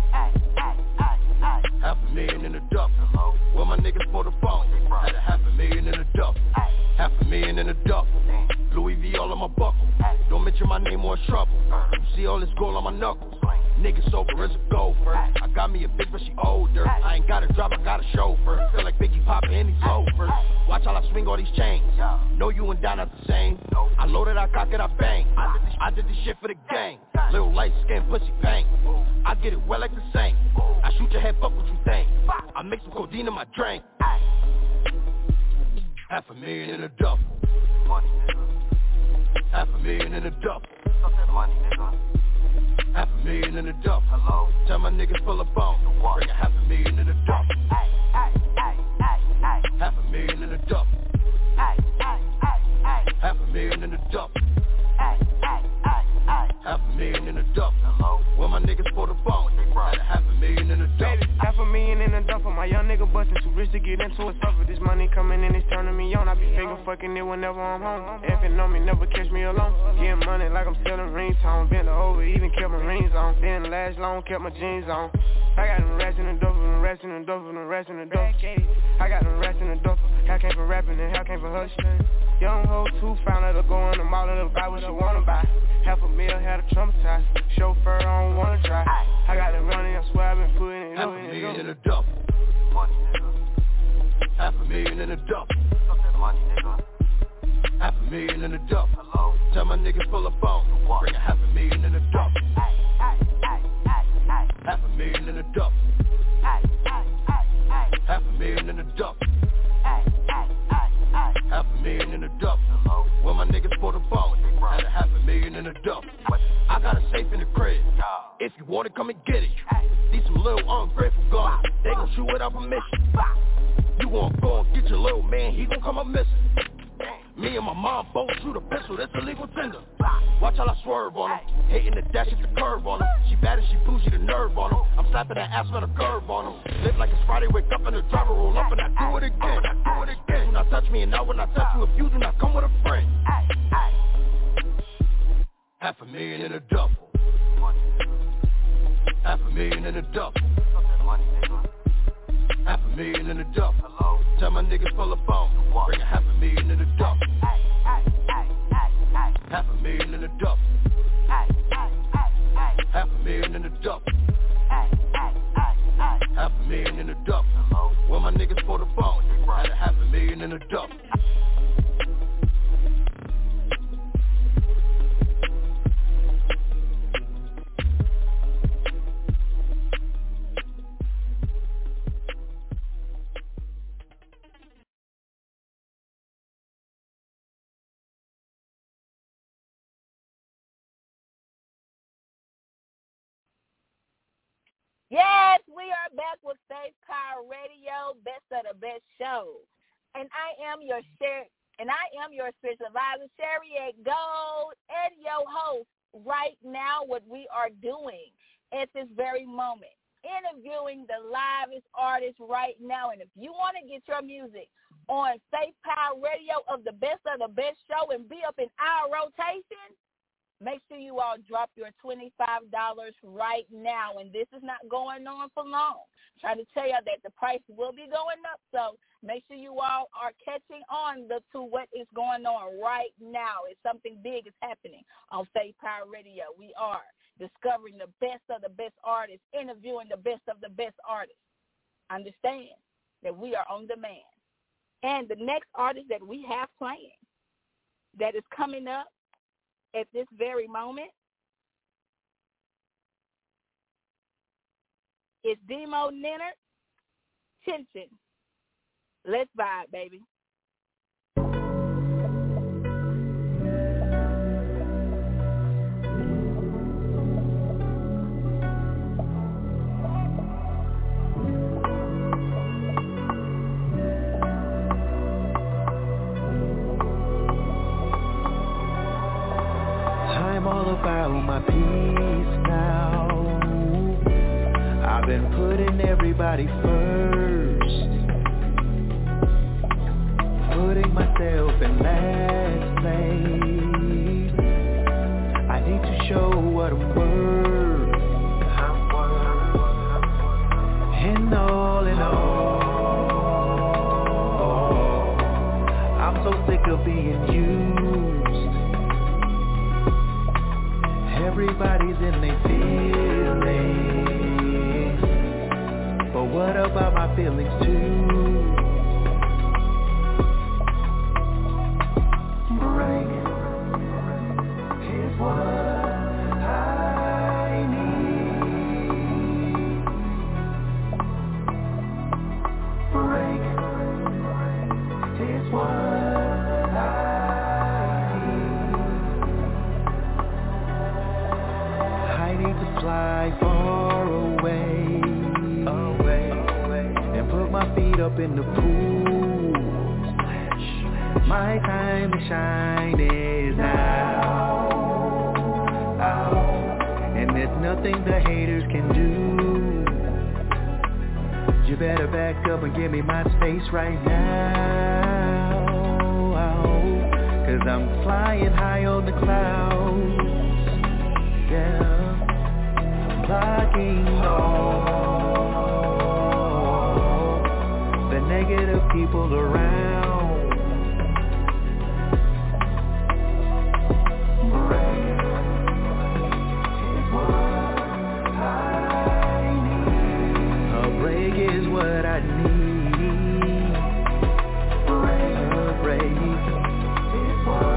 Half a million in the duffel. Well, my niggas for the phone. Had a half a million in the duffel. Half a million in the duffel. Louis V all on my buckle. Don't mention my name or trouble. You see all this gold on my knuckles. Niggas sober as a gopher. I got me a bitch but she older. I ain't got a driver, I got a chauffeur. Feel like Biggie poppin' and he's over. Watch how I swing all these chains. Know you and Don not the same. I loaded, I cock it, I bang. I did this, I did this shit for the gang. Little light skin, pussy bang. I get it well like the same. I shoot your head, fuck what you think. I mix some codeine in my drink. Half a million in a duffel. Half a million in a duffel. Half a million in the duffel. Hello? Tell my niggas pull up on. Bring a half a million in the duffel. Half a million in the duffel. Half a million in the duffel. Half a million in the duffel. Well, my niggas for the phone. Had a half a million in the duffel. Half a million in the duffel. My young nigga bustin' too rich to get into a suffer. This money coming in, it's turning me on. I be finger fucking it whenever I'm home. Effing on me, never catch me alone. Getting money like I'm selling ringtone. Bent over, even kept my rings on. Didn't last long, kept my jeans on. I got them rats in the duffel, them rats in the duffel, them rats in the duffel. I got them rats in the duffel. Hell came for rapping and hell came for hustling. Young hoe too, found her to go on the mall and buy what she wanna buy. Half a meal, had a traumatized. Chauffeur, I don't wanna try. I got it running, I swear I've been putting it Half on. a million in a duffel. Half a million in a duffel. Half a million in a duffel. Tell my niggas pull up on. Bring a half a million in a duffel. Half a million in a duffel. Half a million in a duffel. Half a million in a duffel. Well, my niggas for the phone. Had a half a million in a duffel. I got a safe in the crib. If you want it, come and get it. These some little ungrateful guns. They gon' shoot without permission. You gon' go and get your little man, he gon' come up missing. Me and my mom both shoot a pistol, that's a legal tender. Watch how I swerve on him, hitting the dash at the curve on him. She bad and she bougie, the nerve on him. I'm slapping that ass with a curve on him. Live like it's Friday, wake up in the driver, roll up and I do it again. I do it again. Do not touch me and now when I touch you, if you do not come with a friend. Half a million in a duffel. niggas full of phone. Bring a half a million in the duffel. Half a million in the duffel. Half a million in the duffel. Half a million in the duffel. Where my niggas for the phone. Had a half a million in the duffel. Yes, we are back with Safe Power Radio, best of the best show. And I am your share, and I am your spiritual advisor, Sherry Gold, and your host right now. What we are doing at this very moment, interviewing the livest artists right now. And if you want to get your music on Safe Power Radio of the best of the best show and be up in our rotation, make sure you all drop your twenty-five dollars right now, and this is not going on for long. I'm trying to tell you that the price will be going up, so make sure you all are catching on the, to what is going on right now. It's something big is happening on Safe Power Radio. We are discovering the best of the best artists, interviewing the best of the best artists. Understand that we are on demand. And the next artist that we have playing that is coming up at this very moment is Demo Nenner, Tension. Let's vibe, baby. About my peace now. I've been putting everybody first, putting myself in last place. I need to show what I'm worth. And all in all, I'm so sick of being used. Everybody's in their feelings, but what about my feelings too? Break is what I need. Break is what fly far away, away, away, and put my feet up in the pool. My time to shine is now, out, and there's nothing the haters can do. You better back up and give me my space right now, cause I'm flying high on the clouds, yeah. Blocking all the negative people around. Break is what I need. A break is what I need. Break, a break is what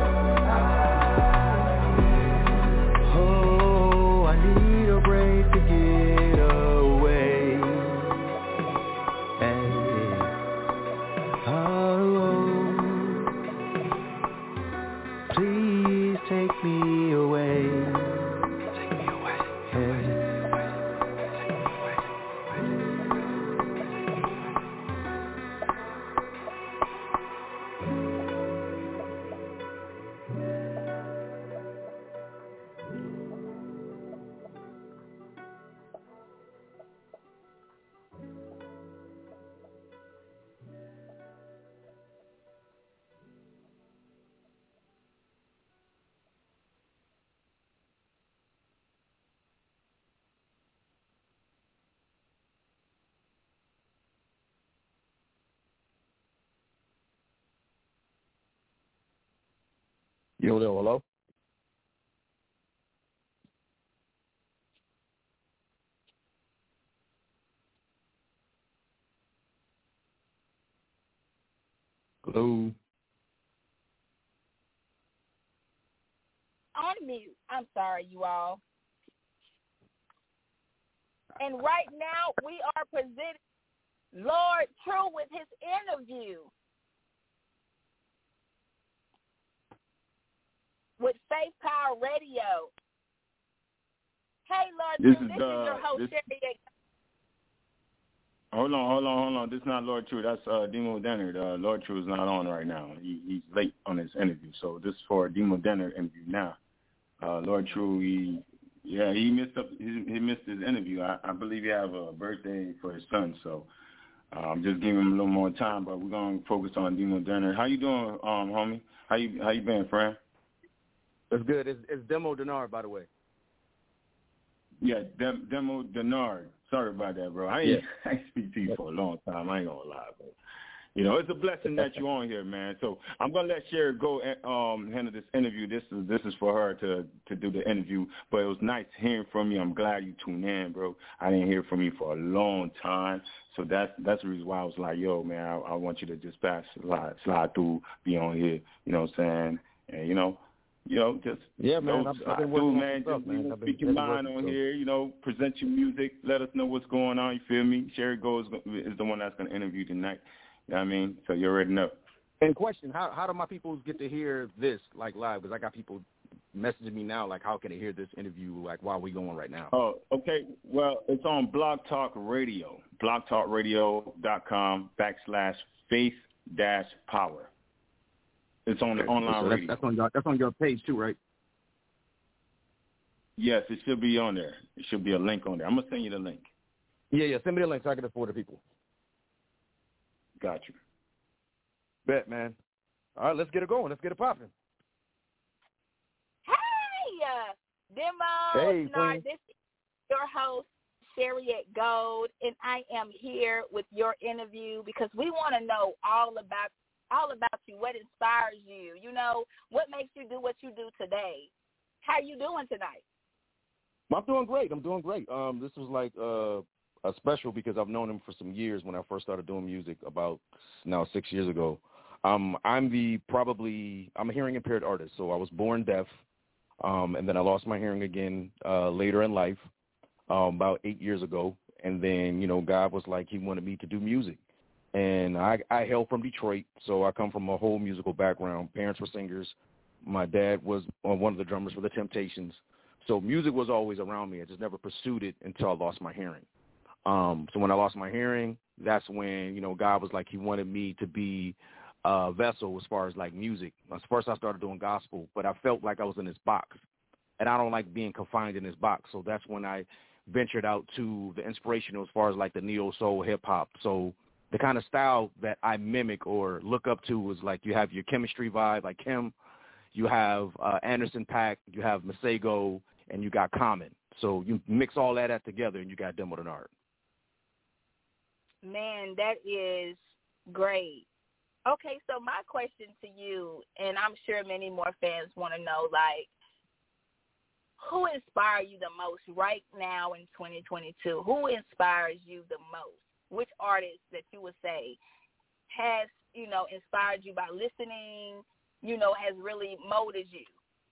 to get away. Hey. Yo, yo, hello? Hello? On mute. I'm sorry, you all. And right now, we are presenting Lord True with his interview with Faith Power Radio. Hey, Lord This True, is, this is uh, your host, this- Sherry. Hold on, hold on, hold on. This is not Lord True. That's uh, Demo Denner. Uh, Lord True is not on right now. He, he's late on his interview. So this is for a Demo Denner interview now. Uh, Lord True, he, yeah, he missed up. He, he missed his interview. I, I believe he have a birthday for his son. So uh, I'm just giving him a little more time. But we're gonna focus on Demo Denner. How you doing, um, homie? How you how you been, friend? That's good. It's, it's Demo Denard, by the way. Yeah, Dem- Demo Denard. Sorry about that, bro. I ain't, I ain't speak to you for a long time. I ain't gonna lie, bro. You know, it's a blessing that you're on here, man. So I'm gonna let Sherry go and um, handle this interview. This is this is for her to to do the interview. But it was nice hearing from you. I'm glad you tuned in, bro. I didn't hear from you for a long time, so that's that's the reason why I was like, yo, man, I, I want you to just pass slide slide through, be on here. You know what I'm saying? And you know. You know, just yeah, man. I've, I've been through, working man. on stuff, Just man. you know, I've been, speak your been mind working, on so. here. You know, present your music. Let us know what's going on. You feel me? Sherry Gold is, is the one that's going to interview tonight. You know what I mean? So you already know. And question: How how do my people get to hear this like live? Because I got people messaging me now, like, how can they hear this interview like while we going right now? Oh, okay. Well, it's on Blog Talk Radio. blogtalkradio.com backslash faith dash power. It's on the Okay. online so that's, radio. that's on your that's on your page too, right? Yes, it should be on there. It should be a link on there. I'm gonna send you the link. Yeah, yeah. Send me the link so I can afford the people. Got you. Bet, man. All right, let's get it going. Let's get it popping. Hey, uh, Demo Hey, Denard, Queen. this is your host, Sherriette Gold, and I am here with your interview because we want to know all about all about you, what inspires you, you know, what makes you do what you do today. How you doing tonight? I'm doing great. I'm doing great. Um, this was like uh, a special because I've known him for some years when I first started doing music about now six years ago. Um, I'm the probably I'm a hearing impaired artist, so I was born deaf, um, and then I lost my hearing again uh, later in life, um, about eight years ago. And then you know God was like He wanted me to do music, and I, I hail from Detroit, so I come from a whole musical background. Parents were singers. My dad was one of the drummers for the Temptations. So music was always around me. I just never pursued it until I lost my hearing. Um, so when I lost my hearing, that's when, you know, God was like He wanted me to be a vessel as far as like music. First I started doing gospel, but I felt like I was in this box. And I don't like being confined in this box. So that's when I ventured out to the inspirational as far as like the neo-soul hip-hop. So the kind of style that I mimic or look up to was like you have your Chemistry vibe, like Kim. You have uh, Anderson .Paak, you have Masego, and you got Common. So you mix all that up together, and you got Demo Denard. Man, that is great. Okay, so my question to you, and I'm sure many more fans want to know, like, who inspires you the most right now in twenty twenty-two? Who inspires you the most? Which artist that you would say has, you know, inspired you by listening, you know, has really molded you?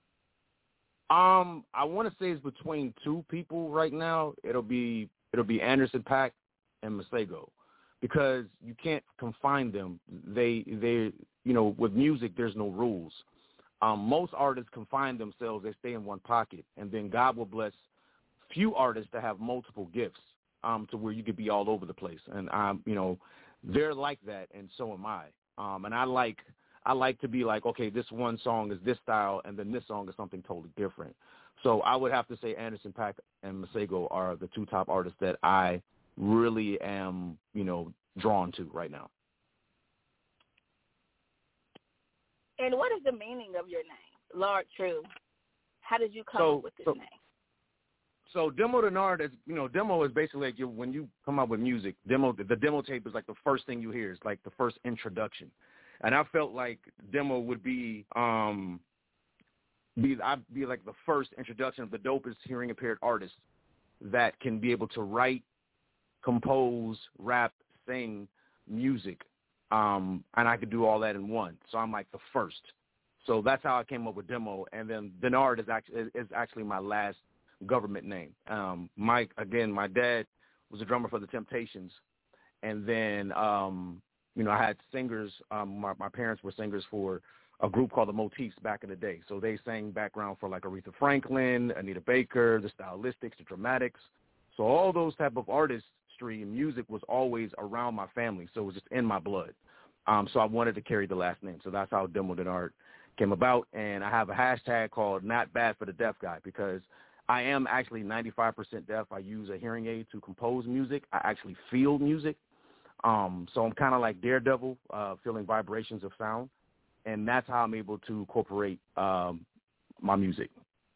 Um, I want to say it's between two people right now. It'll be it'll be Anderson .Paak and Masego, because you can't confine them. They they you know, with music there's no rules. Um, most artists confine themselves; they stay in one pocket, and then God will bless few artists to have multiple gifts, um, to where you could be all over the place. And I'm, you know, they're like that, and so am I. Um, and I like. I like to be like, okay, this one song is this style, and then this song is something totally different. So I would have to say Anderson .Paak and Masego are the two top artists that I really am, you know, drawn to right now. And what is the meaning of your name, Lord True? How did you come so, up with this so, name? So Demo Denard is, you know, demo is basically like you, when you come out with music, demo, the demo tape is like the first thing you hear. It's like the first introduction. And I felt like Demo would be um, be I'd be like the first introduction of the dopest hearing impaired artist that can be able to write, compose, rap, sing music, um, and I could do all that in one. So I'm like the first. So that's how I came up with Demo, and then Denard is actually is actually my last government name. Um, Mike, again, my dad was a drummer for the Temptations, and then um, you know I had singers. Um, my, my parents were singers for a group called the Motifs back in the day. So they sang background for like Aretha Franklin, Anita Baker, the Stylistics, the Dramatics. So all those type of artistry and music was always around my family. So it was just in my blood. Um, so I wanted to carry the last name. So that's how Demo Denard came about. And I have a hashtag called Not Bad for the Deaf Guy because I am actually ninety-five percent deaf. I use a hearing aid to compose music. I actually feel music. Um, so I'm kind of like Daredevil, uh, feeling vibrations of sound. And that's how I'm able to incorporate um, my music.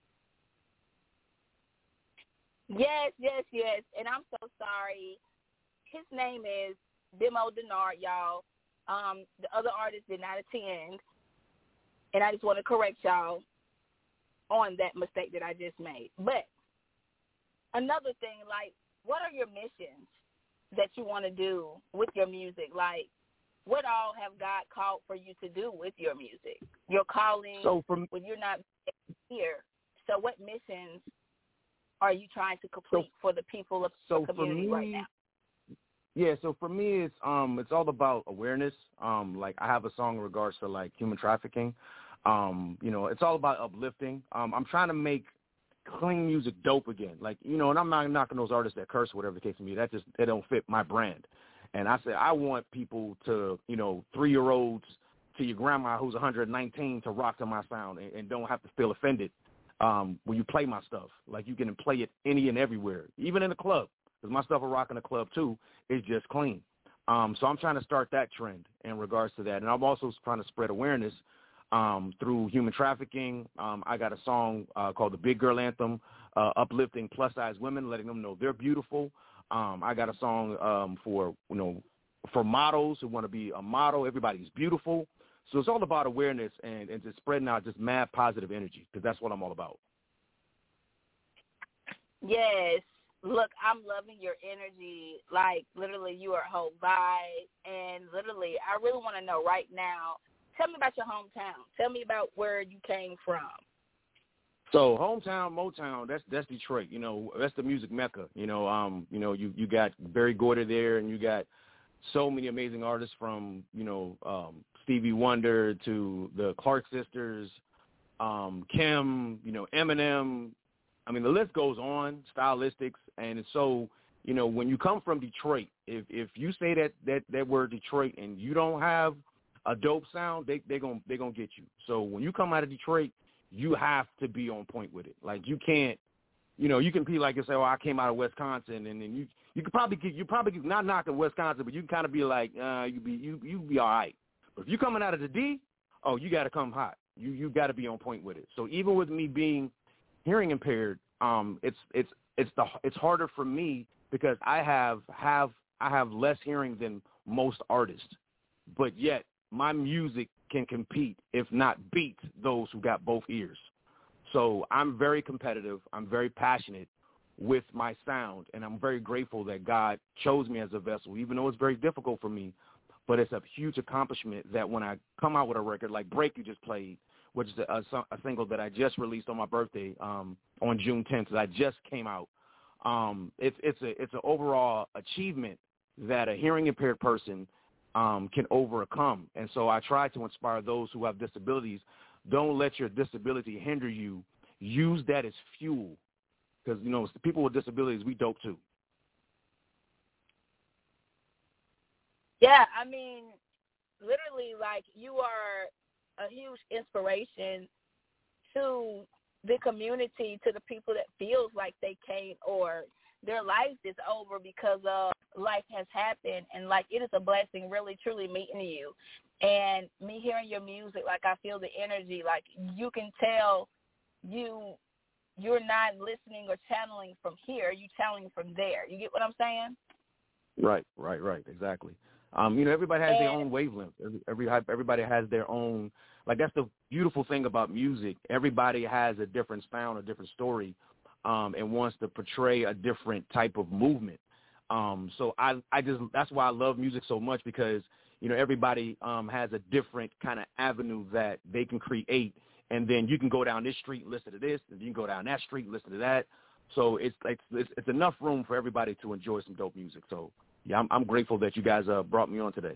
Yes, yes, yes. And I'm so sorry. His name is Demo Denard, y'all. Um, the other artists did not attend. And I just want to correct y'all on that mistake that I just made. But another thing, like, what are your missions that you want to do with your music? Like, what all have God called for you to do with your music? Your calling so from, when you're not here. So what missions are you trying to complete so, for the people of so the community me, right now? Yeah, so for me, it's um, it's all about awareness. Um, like I have a song in regards to like human trafficking. Um, you know, it's all about uplifting. Um, I'm trying to make clean music dope again. Like, you know, and I'm not knocking those artists that curse, whatever the case may be. That just, they don't fit my brand. And I said, I want people to, you know, three-year-olds to your grandma who's one hundred nineteen to rock to my sound and, and don't have to feel offended um, when you play my stuff. Like, you can play it any and everywhere, even in the club, because my stuff will rock in the club, too. It's just clean. Um, so I'm trying to start that trend in regards to that. And I'm also trying to spread awareness um, through human trafficking. Um, I got a song uh, called the Big Girl Anthem, uh, uplifting plus-size women, letting them know they're beautiful. Um, I got a song um, for, you know, for models who want to be a model. Everybody's beautiful. So it's all about awareness and, and just spreading out just mad positive energy, because that's what I'm all about. Yes. Look, I'm loving your energy. Like, literally, you are a whole vibe. And literally, I really want to know right now, tell me about your hometown. Tell me about where you came from. So hometown, Motown, that's that's Detroit. You know, that's the music mecca. You know, um, you know, you, you got Berry Gordy there, and you got so many amazing artists from, you know, um, Stevie Wonder to the Clark sisters, um, Kim, you know, Eminem. I mean, the list goes on, Stylistics, and it's so, you know, when you come from Detroit, if if you say that that, that word Detroit and you don't have a dope sound, they they're gonna they're gonna get you. So when you come out of Detroit, you have to be on point with it. Like, you can't, you know, you can be like and say, "Oh, I came out of Wisconsin," and then you you could probably get, you probably get, not knocking Wisconsin, but you can kind of be like, uh, you be you you be all right. But if you're coming out of the D, oh, you got to come hot. You you got to be on point with it. So even with me being hearing impaired, um, it's it's it's the it's harder for me because I have have I have less hearing than most artists, but yet my music can compete, if not beat, those who got both ears. So I'm very competitive. I'm very passionate with my sound, and I'm very grateful that God chose me as a vessel, even though it's very difficult for me. But it's a huge accomplishment that when I come out with a record like Break You just played, which is a, a, a single that I just released on my birthday um, on June tenth, that I just came out, um, it's it's a it's an overall achievement that a hearing impaired person Um, can overcome. And so I try to inspire those who have disabilities. Don't let your disability hinder you. Use that as fuel, because, you know, people with disabilities, we dope too. Yeah, I mean, literally, like, you are a huge inspiration to the community, to the people that feels like they can't, or their life is over because of life has happened. And, like, it is a blessing really, truly meeting you. And me hearing your music, like, I feel the energy. Like, you can tell you, you're not listening or channeling from here. You're channeling from there. You get what I'm saying? Right, right, right, exactly. Um, you know, everybody has and, their own wavelength. Every, every everybody has their own like that's the beautiful thing about music. Everybody has a different sound, a different story, um, and wants to portray a different type of movement. Um, so I, I just that's why I love music so much, because you know everybody um, has a different kind of avenue that they can create, and then you can go down this street and listen to this, and you can go down that street and listen to that. So it's it's it's, it's enough room for everybody to enjoy some dope music. So yeah, I'm, I'm grateful that you guys uh, brought me on today.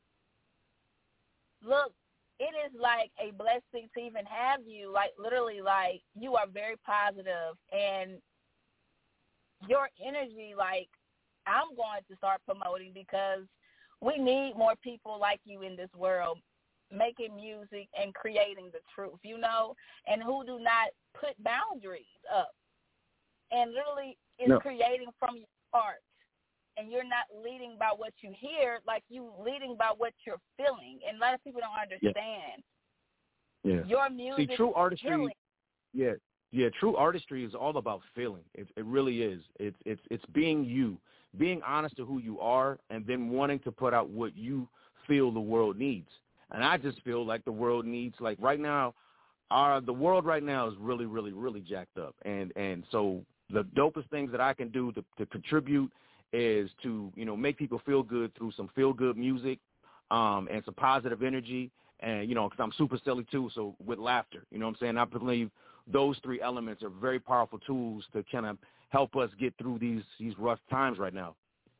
Look, it is like a blessing to even have you. Like literally, like you are very positive, and your energy, like. I'm going to start promoting, because we need more people like you in this world making music and creating the truth, you know, and who do not put boundaries up and literally is no. creating from your heart. And you're not leading by what you hear, like you leading by what you're feeling. And a lot of people don't understand. Yeah. yeah. Your music See, true is artistry, healing. Yeah. Yeah, true artistry is all about feeling. It, it really is. It's it's it's being you, being honest to who you are, and then wanting to put out what you feel the world needs. And I just feel like the world needs, like right now, our the world right now is really, really, really jacked up. And and so the dopest things that I can do to, to contribute is to, you know, make people feel good through some feel-good music um, and some positive energy. And, you know, because I'm super silly too, so with laughter, you know what I'm saying? I believe those three elements are very powerful tools to kind of help us get through these these rough times right now.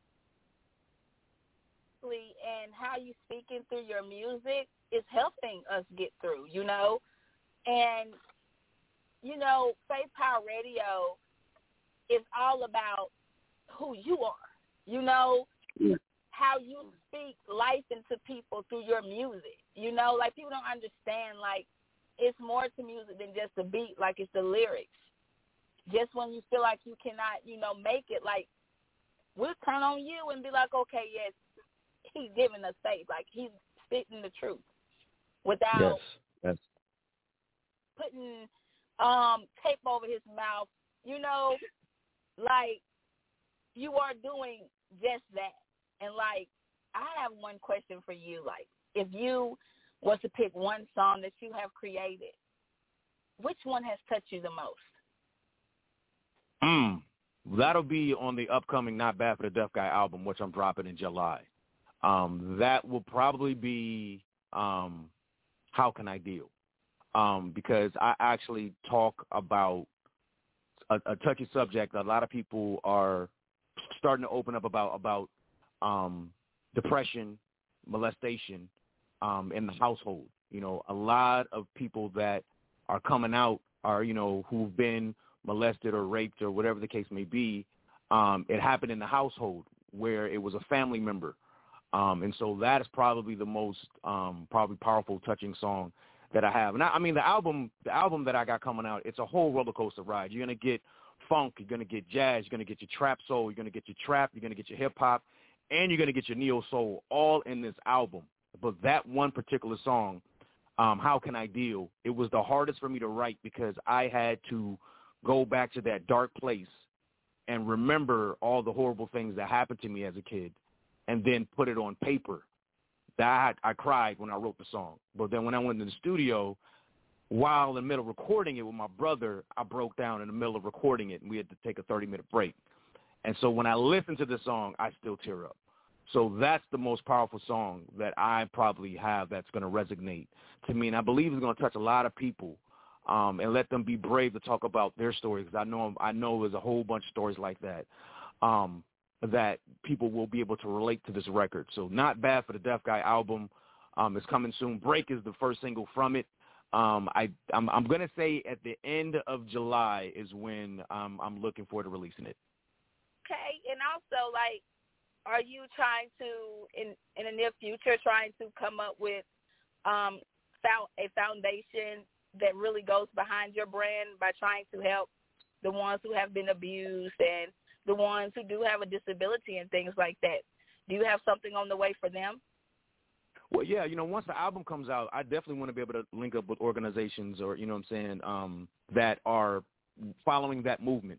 And how you speaking through your music is helping us get through, you know. And, you know, Faith Power Radio is all about who you are, you know, yeah. how you speak life into people through your music, you know. Like, people don't understand, like, it's more to music than just the beat, like it's the lyrics. Just when you feel like you cannot, you know, make it, like, we'll turn on you and be like, okay, yes, he's giving us faith. Like, he's spitting the truth without yes, yes. putting um, tape over his mouth. You know, like, you are doing just that. And, like, I have one question for you. Like, if you was to pick one song that you have created, which one has touched you the most? Mm, that'll be on the upcoming Not Bad for the Deaf Guy album, which I'm dropping in July. Um, that will probably be um, How Can I Deal? Um, because I actually talk about a, a touchy subject. A lot of people are starting to open up about, about um, depression, molestation, Um, in the household. You know, a lot of people that are coming out are, you know, who've been molested or raped or whatever the case may be. Um, it happened in the household where it was a family member. Um, and so that is probably the most um, probably powerful, touching song that I have. And I, I mean, the album, the album that I got coming out, it's a whole roller coaster ride. You're going to get funk, you're going to get jazz, you're going to get your trap soul, you're going to get your trap, you're going to get your hip hop, and you're going to get your neo soul all in this album. But that one particular song, um, How Can I Deal, it was the hardest for me to write because I had to go back to that dark place and remember all the horrible things that happened to me as a kid and then put it on paper. That I, I cried when I wrote the song. But then when I went to the studio, while in the middle of recording it with my brother, I broke down in the middle of recording it, and we had to take a thirty-minute break. And so when I listen to the song, I still tear up. So that's the most powerful song that I probably have that's going to resonate to me. And I believe it's going to touch a lot of people um, and let them be brave to talk about their stories, because I know I know there's a whole bunch of stories like that um, that people will be able to relate to this record. So Not Bad for the Deaf Guy album um, is coming soon. Break is the first single from it. Um, I, I'm, I'm going to say at the end of July is when um, I'm looking forward to releasing it. Okay, and also, like, are you trying to, in, in the near future, trying to come up with um, a foundation that really goes behind your brand by trying to help the ones who have been abused and the ones who do have a disability and things like that? Do you have something on the way for them? Well, yeah, you know, once the album comes out, I definitely want to be able to link up with organizations or, you know what I'm saying, um, that are following that movement.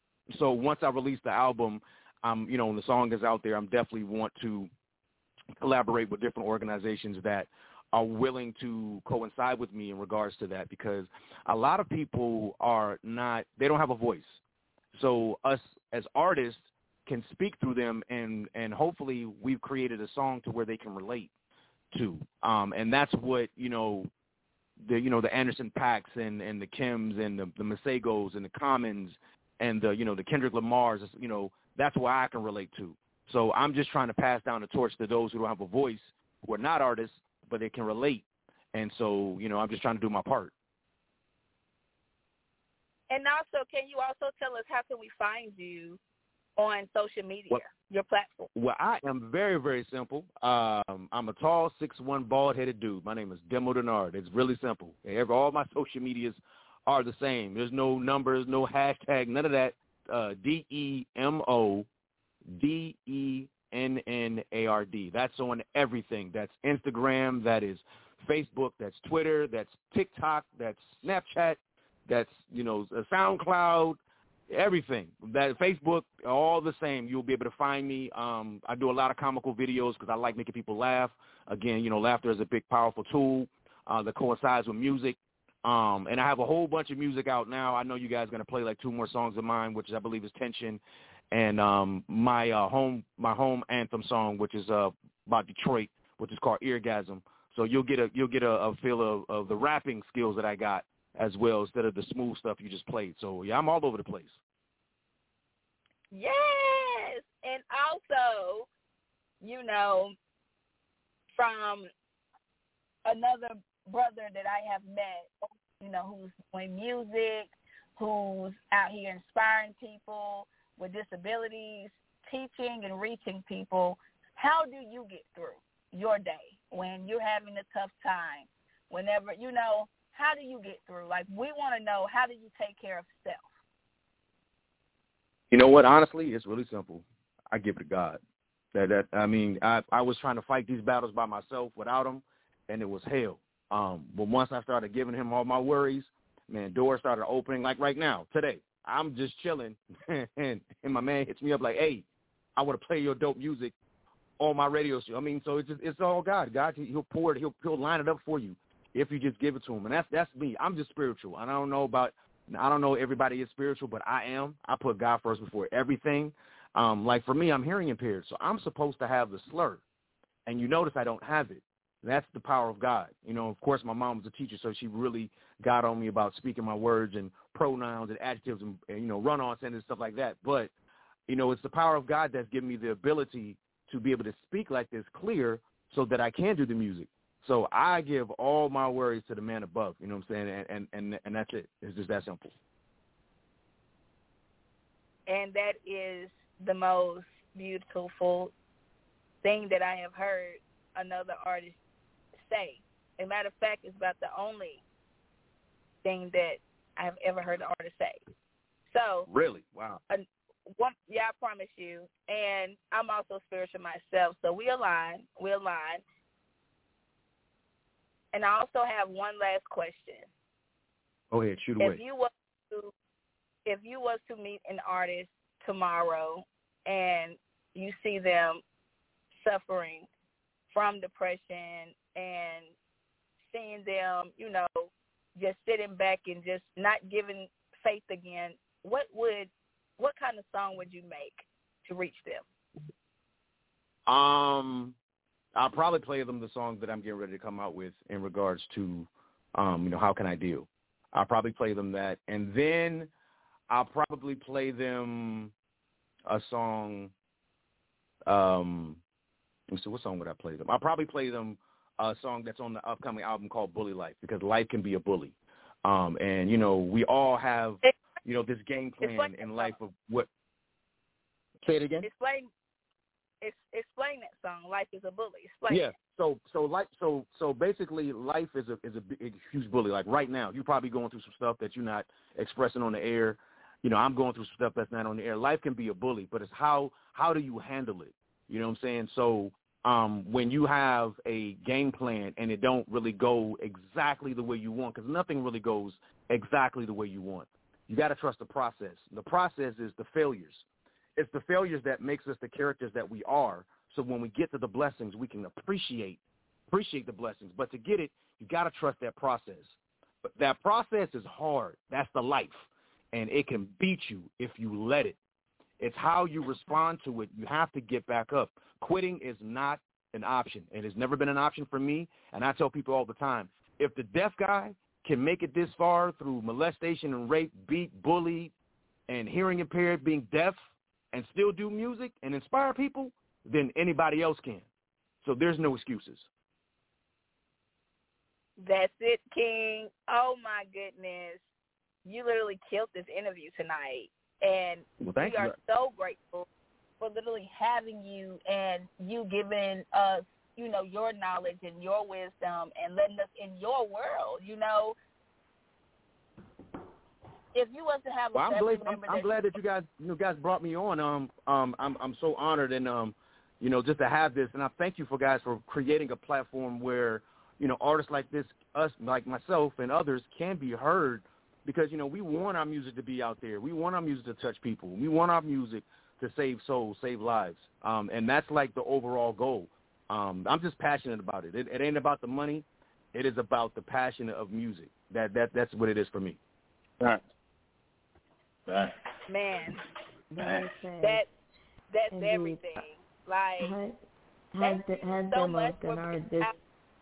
So once I release the album, um, you know, when the song is out there, I'm definitely want to collaborate with different organizations that are willing to coincide with me in regards to that, because a lot of people are not, they don't have a voice. So us as artists can speak through them, and, and hopefully we've created a song to where they can relate to. Um, and that's what, you know, the, you know, the Anderson .Paaks and, and the Kims and the, the Masegos and the Commons and the, you know, the Kendrick Lamars, you know, that's what I can relate to. So I'm just trying to pass down the torch to those who don't have a voice, who are not artists, but they can relate. And so, you know, I'm just trying to do my part. And also, can you also tell us how can we find you on social media, well, your platform? Well, I am very, very simple. Um, I'm a tall, six one, bald-headed dude. My name is Demo Denard. It's really simple. Every, all my social medias are the same. There's no numbers, no hashtag, none of that. Uh, D E M O D E N N A R D. That's on everything. That's Instagram. That is Facebook. That's Twitter. That's TikTok. That's Snapchat. That's, you know, SoundCloud. Everything. That Facebook, all the same. You'll be able to find me. Um, I do a lot of comical videos because I like making people laugh. Again, you know, laughter is a big, powerful tool uh, that coincides with music. Um, and I have a whole bunch of music out now. I know you guys are going to play like two more songs of mine, which I believe is Tension, and um, my uh, home my home anthem song, which is uh, about Detroit, which is called Eargasm. So you'll get a you'll get a, a feel of, of the rapping skills that I got as well, instead of the smooth stuff you just played. So yeah, I'm all over the place. Yes, and also, you know, from another brother that I have met, you know, who's doing music, who's out here inspiring people with disabilities, teaching and reaching people. How do you get through your day when you're having a tough time? Whenever, you know, how do you get through? Like, we want to know, how do you take care of self? You know what? Honestly, it's really simple. I give it to God. That that I mean, I I was trying to fight these battles by myself without him, and it was hell. Um, but once I started giving him all my worries, man, doors started opening. Like right now, today, I'm just chilling, and, and my man hits me up like, "Hey, I want to play your dope music on my radio show." I mean, so it's just, it's all God. God, he'll pour it, he'll he'll line it up for you if you just give it to him. And that's that's me. I'm just spiritual, and I don't know about. I don't know everybody is spiritual, but I am. I put God first before everything. Um, like for me, I'm hearing impaired, so I'm supposed to have the slur, and you notice I don't have it. That's the power of God. You know, of course, my mom was a teacher, so she really got on me about speaking my words and pronouns and adjectives and, and you know, run-on sentences, stuff like that. But, you know, it's the power of God that's given me the ability to be able to speak like this clear so that I can do the music. So I give all my worries to the man above, you know what I'm saying, and, and, and, and that's it. It's just that simple. And that is the most beautiful thing that I have heard another artist say. As a matter of fact, it's about the only thing that I've ever heard an artist say. So really, wow. Uh, one, yeah, I promise you. And I'm also spiritual myself, so we align. We align. And I also have one last question. Go ahead, shoot away. If you was to, if you was to meet an artist tomorrow and you see them suffering from depression and seeing them, you know, just sitting back and just not giving faith again, what would, what kind of song would you make to reach them? Um, I'll probably play them the song that I'm getting ready to come out with in regards to, um, you know, how can I deal? I'll probably play them that, and then I'll probably play them a song. Um, let me see, what song would I play them? I'll probably play them a song that's on the upcoming album called Bully Life, because life can be a bully. Um, and, you know, we all have, you know, this game plan in life of what. Say it again? Explain, explain that song, Life is a Bully. Explain yeah. it. So, so like, so, so basically, life is a is a, big, a huge bully. Like right now, you're probably going through some stuff that you're not expressing on the air. You know, I'm going through some stuff that's not on the air. Life can be a bully, but it's how how do you handle it? You know what I'm saying? So, um, when you have a game plan and it don't really go exactly the way you want, because nothing really goes exactly the way you want. You got to trust the process. The process is the failures. It's the failures that makes us the characters that we are. So when we get to the blessings, we can appreciate appreciate the blessings. But to get it, you got to trust that process. But that process is hard. That's the life. And it can beat you if you let it. It's how you respond to it. You have to get back up. Quitting is not an option. It has never been an option for me. And I tell people all the time, if the deaf guy can make it this far through molestation and rape, beat, bully, and hearing impaired, being deaf, and still do music and inspire people, then anybody else can. So there's no excuses. That's it, King. Oh, my goodness. You literally killed this interview tonight. And well, thank we you. are so grateful for literally having you and you giving us, you know, your knowledge and your wisdom and letting us in your world, you know. If you was to have a well, I'm family glad, I'm, member I'm that glad that you guys you guys brought me on. Um, um, I'm I'm so honored and um, you know, just to have this, and I thank you for guys for creating a platform where, you know, artists like this, us like myself and others can be heard, because you know we want our music to be out there. We want our music to touch people. We want our music to save souls, save lives, um, and that's like the overall goal. Um, I'm just passionate about it. it. It ain't about the money. It is about the passion of music. That that that's what it is for me. Right. Right. Man, That that that's Indeed. everything. Like, had thank had, you had so demo much for Denard, being this. out.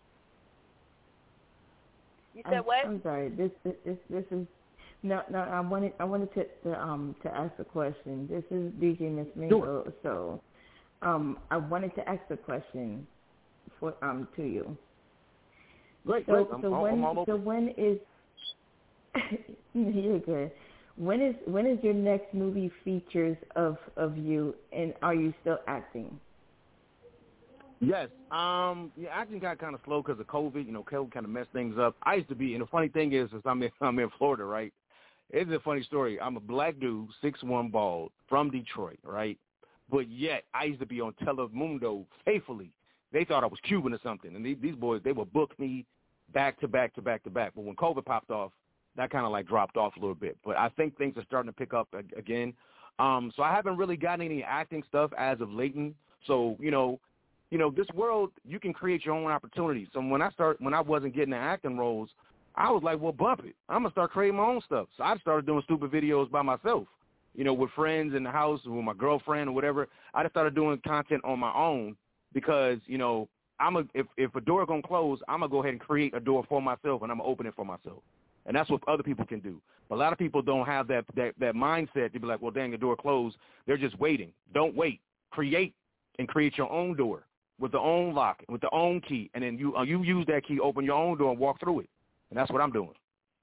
You said I'm, what? I'm sorry. This this this is no no. I wanted I wanted to, to um to ask a question. This is D J Miss Mingo. Sure. So, um, I wanted to ask a question for um to you. Great, so great. I'm, so I'm when all so open. when is you're good. When is when is your next movie features of, of you, and are you still acting? Yes. Um. Yeah, acting got kind of slow because of COVID. You know, COVID kind of messed things up. I used to be, and the funny thing is, is I'm in I'm in Florida, right? It's a funny story. I'm a black dude, six one, bald, from Detroit, right? But yet I used to be on Telemundo faithfully. They thought I was Cuban or something, and these, these boys, they would book me back to back to back to back. But when COVID popped off, that kind of like dropped off a little bit. But I think things are starting to pick up again. Um, so I haven't really gotten any acting stuff as of late. So, you know, you know, this world, you can create your own opportunities. So when I start, when I wasn't getting the acting roles, I was like, well, bump it. I'm going to start creating my own stuff. So I started doing stupid videos by myself, you know, with friends in the house, with my girlfriend or whatever. I just started doing content on my own because, you know, I'm a, if, if a door going to close, I'm going to go ahead and create a door for myself, and I'm going to open it for myself. And that's what other people can do. But a lot of people don't have that, that, that mindset to be like, well, dang, the door closed. They're just waiting. Don't wait. Create and create your own door with the own lock, with the own key. And then you uh, you use that key, open your own door, and walk through it. And that's what I'm doing.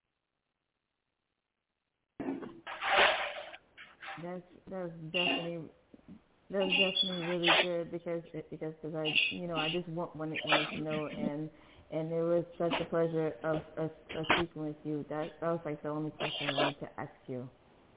That's that's definitely that's definitely really good because because because I you know I just want wanted, wanted to know and. And it was such a pleasure of, of, of speaking with you. That that was like the only question I wanted to ask you.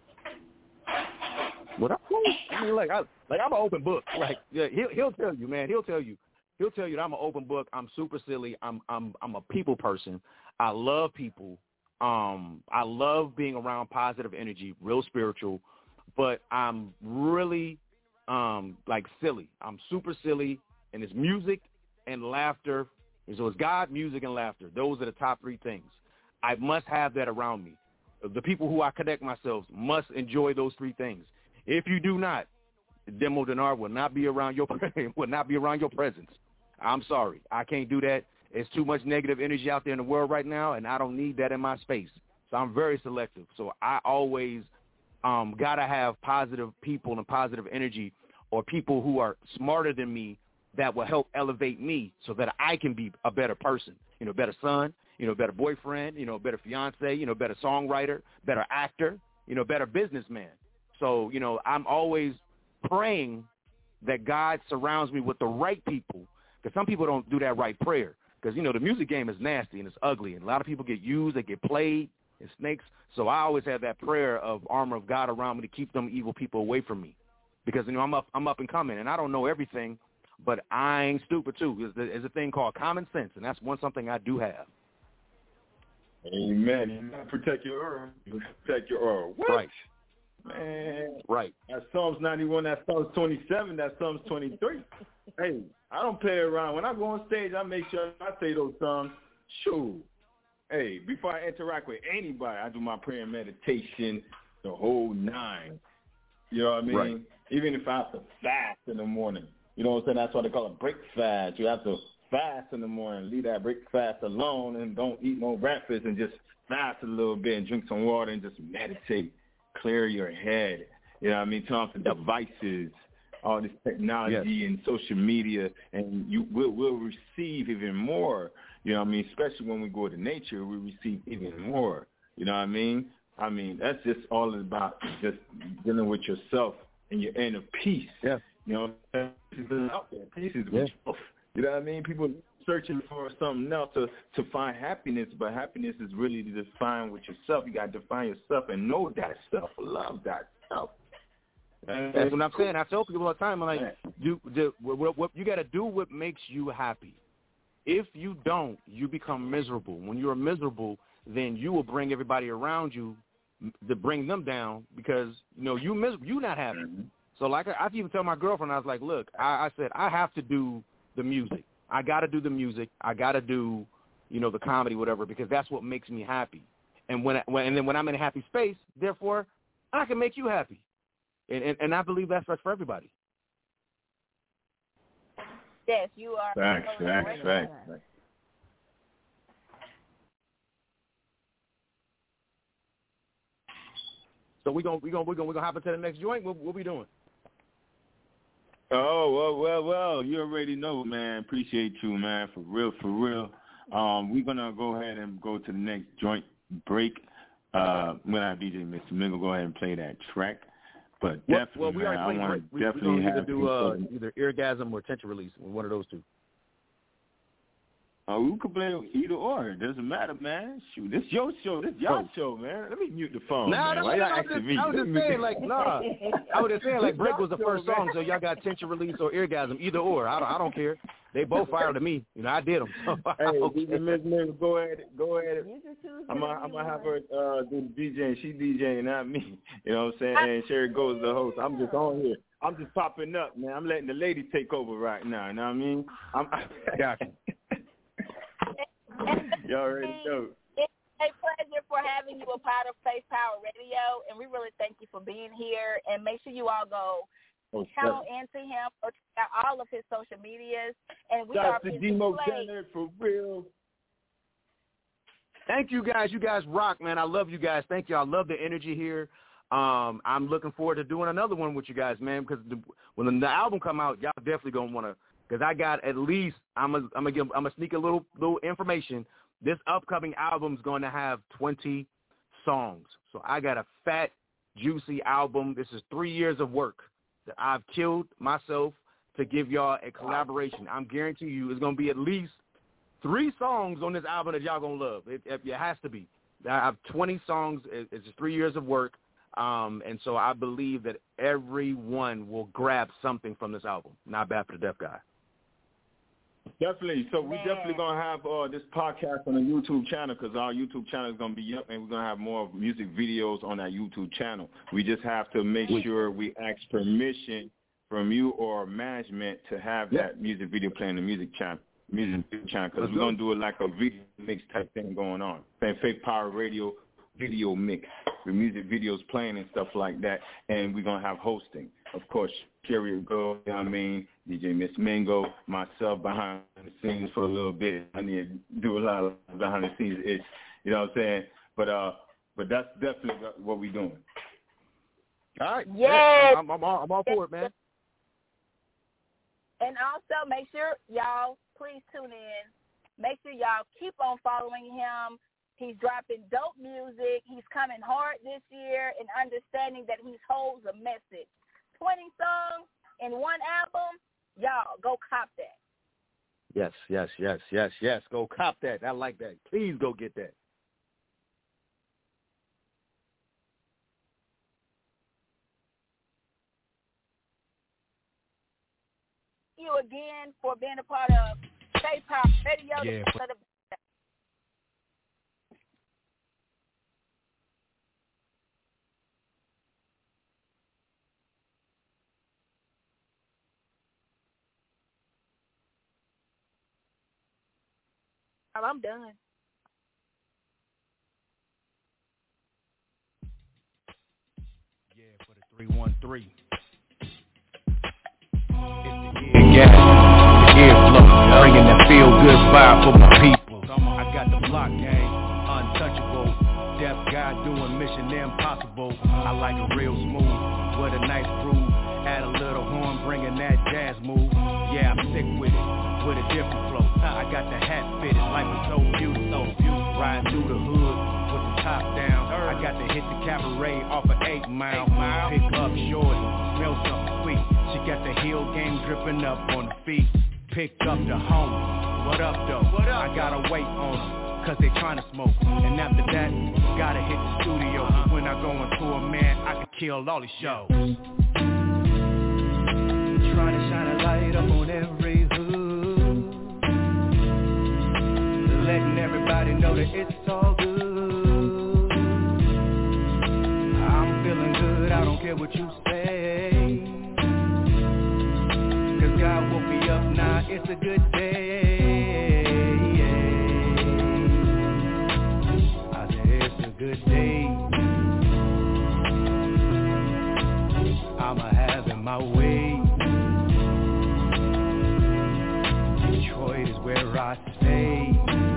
Well, that's cool. I mean, like, I, like I'm an open book. Like, yeah, he'll he'll tell you, man. He'll tell you. He'll tell you that I'm an open book. I'm super silly. I'm I'm I'm a people person. I love people. Um, I love being around positive energy, real spiritual. But I'm really um like silly. I'm super silly, and it's music and laughter. So it's God, music, and laughter. Those are the top three things. I must have that around me. The people who I connect myself must enjoy those three things. If you do not, Demo Denard will not be around your will not be around your presence. I'm sorry, I can't do that. It's too much negative energy out there in the world right now, and I don't need that in my space. So I'm very selective. So I always um, gotta have positive people and positive energy, or people who are smarter than me, that will help elevate me so that I can be a better person, you know, better son, you know, better boyfriend, you know, better fiance, you know, better songwriter, better actor, you know, better businessman. So, you know, I'm always praying that God surrounds me with the right people, because some people don't do that right prayer, because, you know, the music game is nasty and it's ugly, and a lot of people get used, they get played, and snakes. So I always have that prayer of armor of God around me to keep them evil people away from me, because, you know, I'm up, I'm up and coming, and I don't know everything. But I ain't stupid, too. There's a thing called common sense, and that's one something I do have. Amen. You gotta protect your oil. You gotta protect your oil. What? Right. Man. Right. That's Psalms ninety-one. That's Psalms twenty-seven. That's Psalms twenty-three. Hey, I don't play around. When I go on stage, I make sure I say those songs. Shoot. Hey, before I interact with anybody, I do my prayer and meditation, the whole nine. You know what I mean? Right. Even if I have to fast in the morning. You know what I'm saying? That's why they call it break fast. You have to fast in the morning, leave that break fast alone, and don't eat no breakfast, and just fast a little bit and drink some water and just meditate, clear your head. You know what I mean? Turn off the devices, all this technology yes. and social media, and you will will receive even more. You know what I mean? Especially when we go to nature, we receive even more. You know what I mean? I mean, that's just all about just dealing with yourself and your inner peace. Yeah. You know, peace is out there. Peace is with yourself. You know what I mean? People searching for something else to, to find happiness, but happiness is really to define with yourself. You got to define yourself and know that self, love that self. And that's what I'm saying. I tell people all the time, I'm like, you, the, what, what, you got to do what makes you happy. If you don't, you become miserable. When you're miserable, then you will bring everybody around you to bring them down because, you know, you mis- you not happy. Mm-hmm. So, like, I, I even tell my girlfriend, I was like, look, I, I said, I have to do the music. I got to do the music. I got to do, you know, the comedy, whatever, because that's what makes me happy. And when, I, when and then when I'm in a happy space, therefore, I can make you happy. And and, and I believe that's for everybody. Yes, you are. Facts, facts, facts, facts. So we gonna we gonna we gonna we gonna hop into the next joint. What what we doing? Oh well, well, well. You already know, man. Appreciate you, man. For real, for real. Um, we're gonna go ahead and go to the next joint break. Uh, when our D J Mister Mingo go ahead and play that track. But well, definitely, well, we man, I want to definitely we have do uh, either Eargasm or Tension Release. One of those two. Oh, we could play either or. It doesn't matter, man. Shoot, this your show. This y'all oh. show, man. Let me mute the phone, nah, man. No, Why no, y'all no, asking me? I was just saying, like, nah. I was just saying, like, Break was the first show, song, so y'all got Tension Release or Eargasm, either or. I don't, I don't care. They both fired to me. You know, I did them. So hey, D J Miss Mingo, go ahead, go ahead. I'm gonna, I'm gonna have her uh, do the DJing. She DJing, not me. You know what I'm saying? And Sherry Goes the host. I'm just on here. I'm just popping up, man. I'm letting the lady take over right now. You know what I mean? I'm. Gotcha. You already know. It's a pleasure for having you a part of Faith Power Radio, and we really thank you for being here. And make sure you all go oh, channel into him or check out all of his social medias. And we Shout are to Demo Jenner for real. Thank you guys. You guys rock, man. I love you guys. Thank you. I love the energy here. Um, I'm looking forward to doing another one with you guys, man. Because the, when the album come out, y'all definitely gonna want to. Because I got at least I'm a, I'm gonna give I'm gonna sneak a little little information. This upcoming album's going to have twenty songs. So I got a fat, juicy album. This is three years of work that I've killed myself to give y'all a collaboration. I'm guaranteeing you it's gonna be at least three songs on this album that y'all gonna love. It, it, it has to be. I have twenty songs. It, it's just three years of work. Um, and so I believe that everyone will grab something from this album. Not Bad for the Deaf Guy. Definitely. So we're definitely going to have uh, this podcast on the YouTube channel because our YouTube channel is going to be up and we're going to have more music videos on our YouTube channel. We just have to make sure we ask permission from you or management to have yeah. that music video playing the music channel. Music video channel because we're going to do it like a video mix type thing going on. Faith Power Radio video mix with music videos playing and stuff like that. And we're going to have hosting. Of course, Carrier Go, you know what I mean, D J Miss Mingo, myself behind the scenes for a little bit. I need to do a lot of behind the scenes itch, you know what I'm saying? But uh, but that's definitely what we're doing. All right. Yes. Yeah, I'm, I'm, all, I'm all for it, man. And also make sure y'all please tune in. Make sure y'all keep on following him. He's dropping dope music. He's coming hard this year and understanding that he holds a message. twenty songs in one album, y'all, go cop that. Yes, yes, yes, yes, yes. Go cop that. I like that. Please go get that. Thank you again for being a part of Faith Power Radio. Yeah. I'm done. Yeah, for the three one three. Yeah, the airflow, bringing that feel-good vibe for my people. I got the block game, untouchable. Deaf guy doing mission impossible. I like it real smooth, with a nice groove. Add a little horn, bringing that jazz move. Yeah, I'm sick with it, with a different flow. I got the hat fitted, life is so beautiful. Riding through the hood with the top down. I got to hit the cabaret off of eight mile. Pick up shorty, smell something sweet. She got the heel game dripping up on the feet. Picked up the home. What up though? I gotta wait on them, cause they tryna smoke. And after that, gotta hit the studio. When I go on tour, man, I could kill all these shows. Trying to shine a light up on every hood, letting everybody know that it's all good. I'm feeling good, I don't care what you say, cause God woke me up now, it's a good day. I said it's a good day. I'ma have it my way. Detroit is where I stay.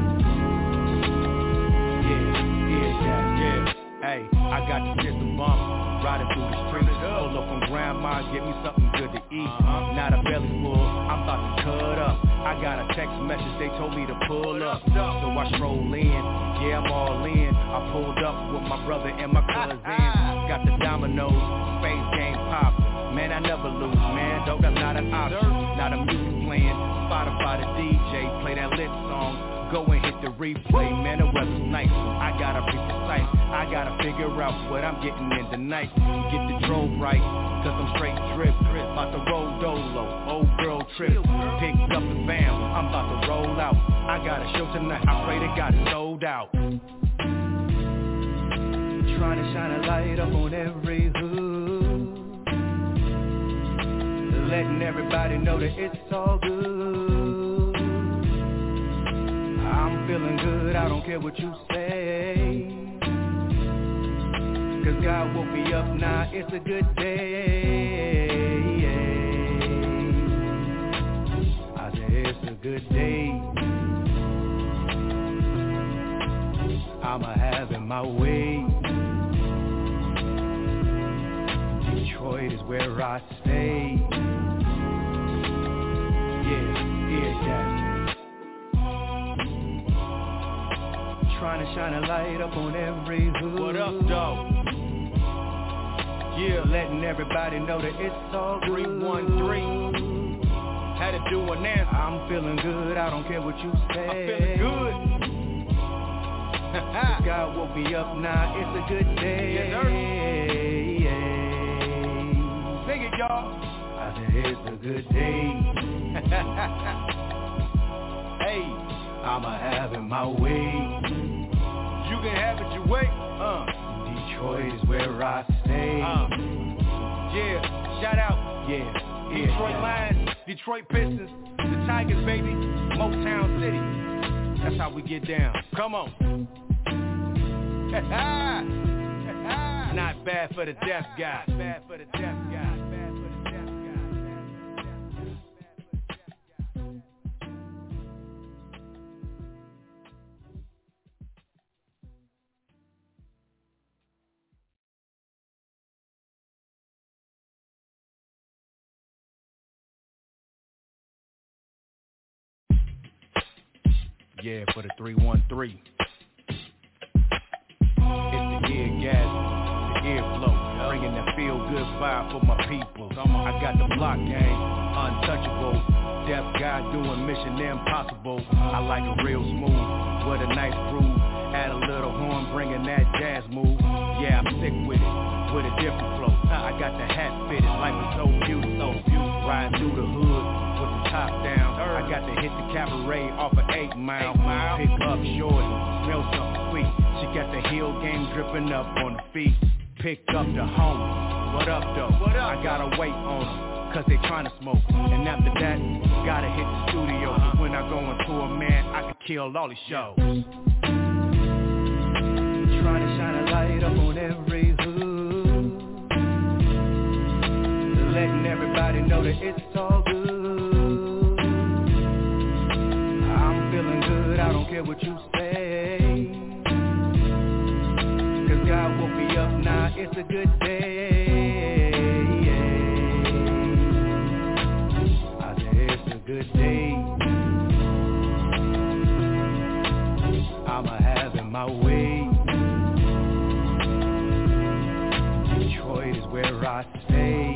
Yeah, yeah, yeah, yeah. Hey, I got the system bump, riding through the streets. Pull up on grandma, get me something good to eat. Uh-huh. Not a belly full, I'm about to cut up. I got a text message, they told me to pull up. So I stroll in, yeah, I'm all in. I pulled up with my brother and my cousin. Got the dominoes, space game pop. Man, I never lose, man, though that's not an option. Not a music playing, Spotify the D J, play that lit song. Go and hit the replay, man, the weather's nice. I gotta be precise, I gotta figure out what I'm getting in tonight. Get the drove right, cause I'm straight drip, drip. About to roll dolo, old girl trip. Picked up the fam, I'm about to roll out. I got a show tonight, I pray they got it sold out. Trying to shine a light up on every hood, letting everybody know that it's all good. I'm feeling good, I don't care what you say, cause God woke me up now, it's a good day. I said it's a good day. I'ma have it my way. Detroit is where I stay. Yeah, yeah, yeah. Trying to shine a light up on every hood. What up, dog? Yeah, letting everybody know that it's all good. three one three. Had to do an answer. I'm feeling good, I don't care what you say. I'm feeling good. God woke me up now, it's a good day. Yes, sir. Sing it, y'all. I said it's a good day. Hey, I'ma have it my way. You can have it your way. Uh, Detroit is where I stay. Uh, yeah, shout out. Yeah, yeah. Detroit Lions, Detroit Pistons, the Tigers, baby. Motown City. That's how we get down. Come on. Not bad for the deaf guy. Not bad for the deaf guy. Bad for the deaf guy. Yeah, for the three one three. It's the ear gas, the airflow, bringing that feel-good vibe for my people. I got the block game, untouchable. Deaf guy doing mission impossible. I like it real smooth, with a nice groove. Add a little horn, bringing that jazz move. Yeah, I'm sick with it, with a different flow. I got the hat fitted, life is so beautiful. Riding through the hood with the top down. I got to hit the cabaret off of eight mile. Pick up shorty, smell something sweet. She got the heel game dripping up on the feet. Picked up the home. What up though? I gotta wait on them, cause they tryna smoke. And after that, gotta hit the studio. Cause when I go into a man, I can kill all these shows. Trying to shine a light up on every hood, letting everybody know that it's all good. I'm feeling good, I don't care what you say, cause God woke me up, now it's a good day. I said it's a good day. I'ma have it my way. Detroit is where I stay.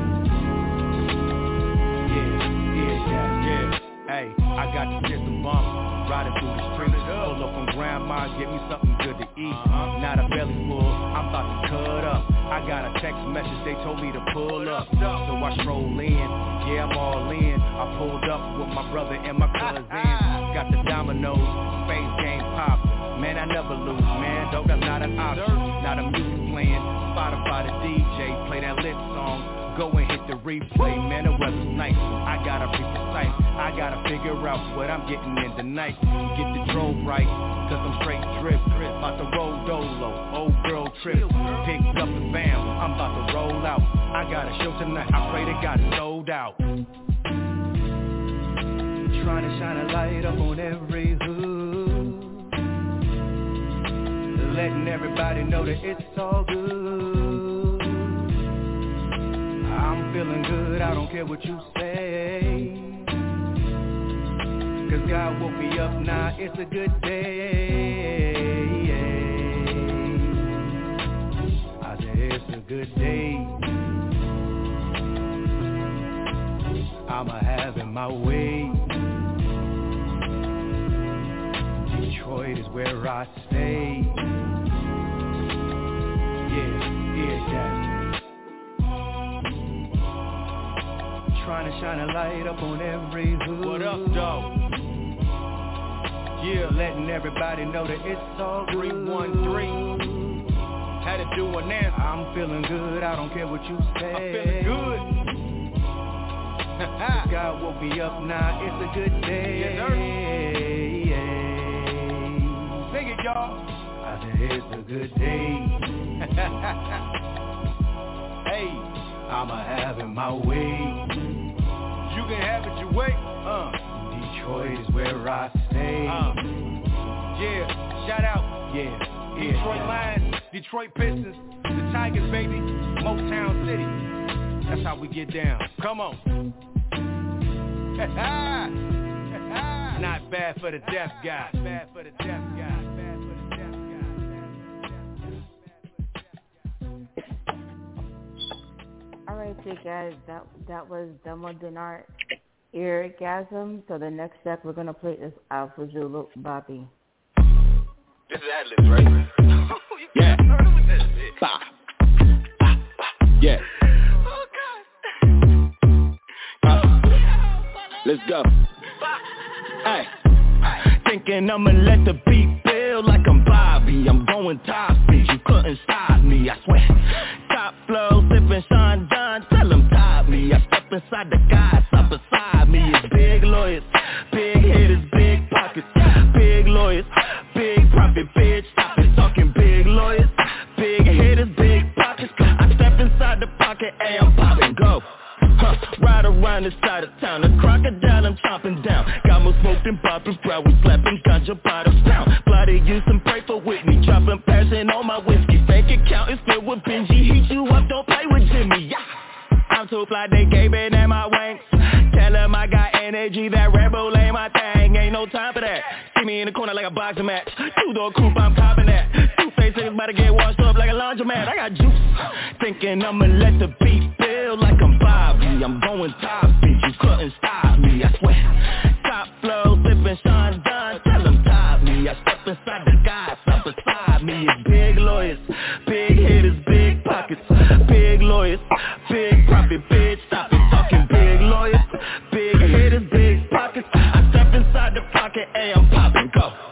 Hey, I got the system bump, riding through the streets. Pull up from grandma, get me something good to eat. Uh-huh. Now the belly full, I'm about to cut up. I got a text message, they told me to pull up. So I stroll in, yeah I'm all in. I pulled up with my brother and my cousin. Got the dominoes, space game pop. Man, I never lose, man, though that's not an option. Now the music playing, Spotify the D J, play that lit song. Go and hit the replay, man, the weather's nice. I gotta be precise, I gotta figure out what I'm getting in tonight. Get the drove right, cause I'm straight drip, drip. About to roll dolo, old girl trip. Pick up the bam, I'm about to roll out. I got a show tonight, I pray to God it's sold out. Trying to shine a light up on every hood, letting everybody know that it's all good. I'm feeling good, I don't care what you say, cause God woke me up, now it's a good day. I said it's a good day. I'ma have it my way. Detroit is where I stay. Yeah, yeah, guys. Trying to shine a light up on every hood. What up, though? Yeah, letting everybody know that it's all good. three one three Had to do it now. I'm feeling good, I don't care what you say. I'm feeling good. God woke me up, now it's a good day. Yes, sir. Sing it, y'all. I said it's a good day. Hey, I'ma have it my way. You can have it your way. Uh. Detroit is where I stay. Uh. Yeah, shout out. Yeah, Detroit yeah. Lions, Detroit Pistons, the Tigers, baby, Motown City. That's how we get down. Come on. Not bad for the deaf guy. Bad for the deaf guy. Bad for the deaf guy. All right, you guys, that that was Demo Denard, Eargasm. So the next step we're gonna play is Alpha Zulu Bobby. This is Atlas, right? Yeah. Bah. Bah. Yeah. Let's go. Hey, thinking I'ma let the beat build like I'm Bobby. I'm going top speed, you couldn't stop me, I swear. Top flow, sipping Sean Don, tell them top me. I step inside the guys, up beside me. It's big lawyers, big hitters, big pockets. Big lawyers, big profit, bitch. Stop it, talking big lawyers, big hitters, big pockets. I step inside the pocket, hey, I'm popping, go. Huh, ride around this side of town, a crocodile I'm chopping down. Got more smoke than poppin' brow, we slapping ganja bottles down. Bloody use and pray for Whitney, dropping passion on my whiskey. Bank account is filled with Benji, heat you up, don't play with Jimmy, yeah. I'm too fly, they gave it in my wanks. Tell them I got energy, that Red Bull ain't my thing, ain't no time for that. See me in the corner like a boxing match, two-door coupe, I'm copping that. Two-face niggas about to get washed up like a laundromat, I got juice. Thinking I'ma let the beat build like I'm Bobby. I'm going top speed, you couldn't stop me, I swear. Top flow, sipping Sean Don, tell them top me. I step inside the guys, up beside me. It's big lawyers, big hitters, big pockets. Big lawyers, big profit, bitch. Stop it, talking big lawyers, big hitters, big pockets. I step inside the pocket, hey, I'm popping, go. I step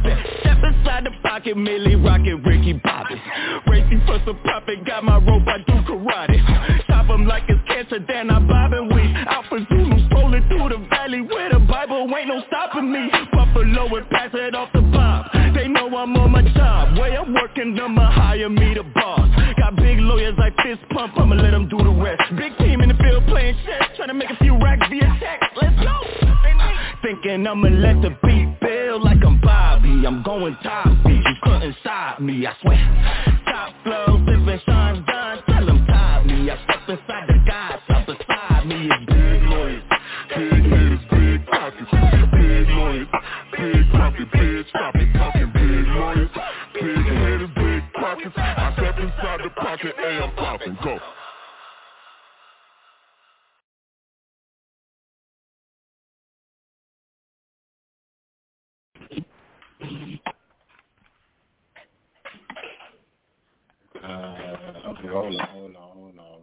said, step inside the pocket, Millie rockin' Ricky Bobby. Racing for some profit, got my rope, I do karate. Chop him like it's cancer, then I bob and weave. Alpha Zulu strolling through the valley with a Bible, ain't no stopping me. Buffalo and pass it off the bob. They know I'm on my job. Way I'm working, I'ma hire me the boss. Got big lawyers like fist pump, I'ma let them do the rest. Big team in the field playing chess, trying to make a few racks via text. Let's go. Thinking I'ma let the beat build like I'm Bobby. I'm going top beat, you couldn't stop me, I swear. Top flow, sippin' Sean's done, tell them top me. I step inside the guys, up beside me is big lawyers. Big hitters, big pockets, big lawyers. Big profit, big stop it, talking big lawyers. Big hitters, big pockets. I step inside the pocket, hey, I'm poppin', go. Uh, okay, hold on, hold on, hold on.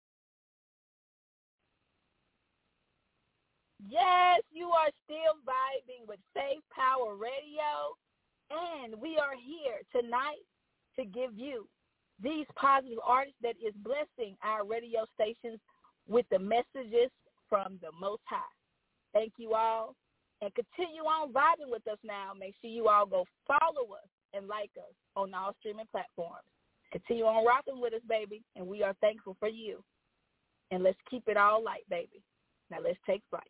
Yes, you are still vibing with Safe Power Radio, and we are here tonight to give you these positive artists that is blessing our radio stations with the messages from the Most High. Thank you all, and continue on vibing with us now. Make sure you all go follow us and like us on all streaming platforms. Continue on rocking with us, baby, and we are thankful for you. And let's keep it all light, baby. Now let's take flight.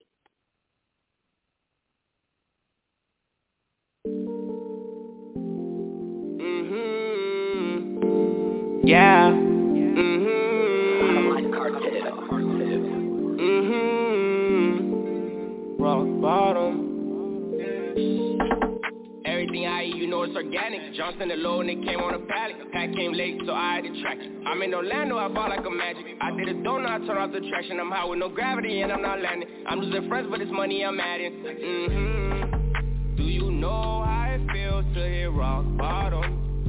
Mm-hmm. Yeah. Mm-hmm. I don't like cartel. Mm-hmm. Rock bottom. Everything I eat, you know it's organic. Johnson alone, it came on a pallet. Pack came late, so I had to track it. I'm in Orlando, I bought like a magic. I did a donut, I turned off the traction. I'm high with no gravity, and I'm not landing. I'm losing friends, but it's money I'm adding. Mm-hmm. Do you know how it feels to hit rock bottom?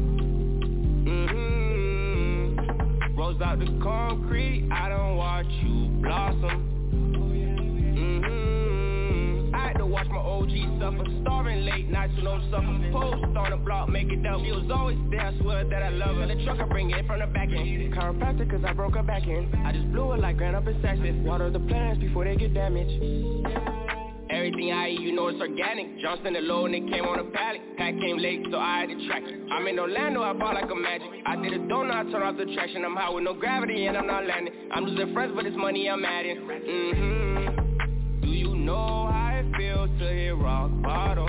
Mm-hmm. Rolls out the concrete, I don't watch you blossom. Watch my O G suffer, starving late nights with no suffer. Post on the block, make it up. She was always there, I swear that I love her. The truck, I bring it from the back end. Chiropractic, cause I broke her back in. I just blew it like Grand Up in Saxon. Water the plants before they get damaged. Everything I eat, you know it's organic. Johnson alone, it came on a pallet. Pack came late, so I had to track it. I'm in Orlando, I bought like a magic. I did a donut, I turned off the traction. I'm high with no gravity, and I'm not landing. I'm losing friends, but it's money I'm adding. Mm-hmm. Do you know how feel to hit rock bottom?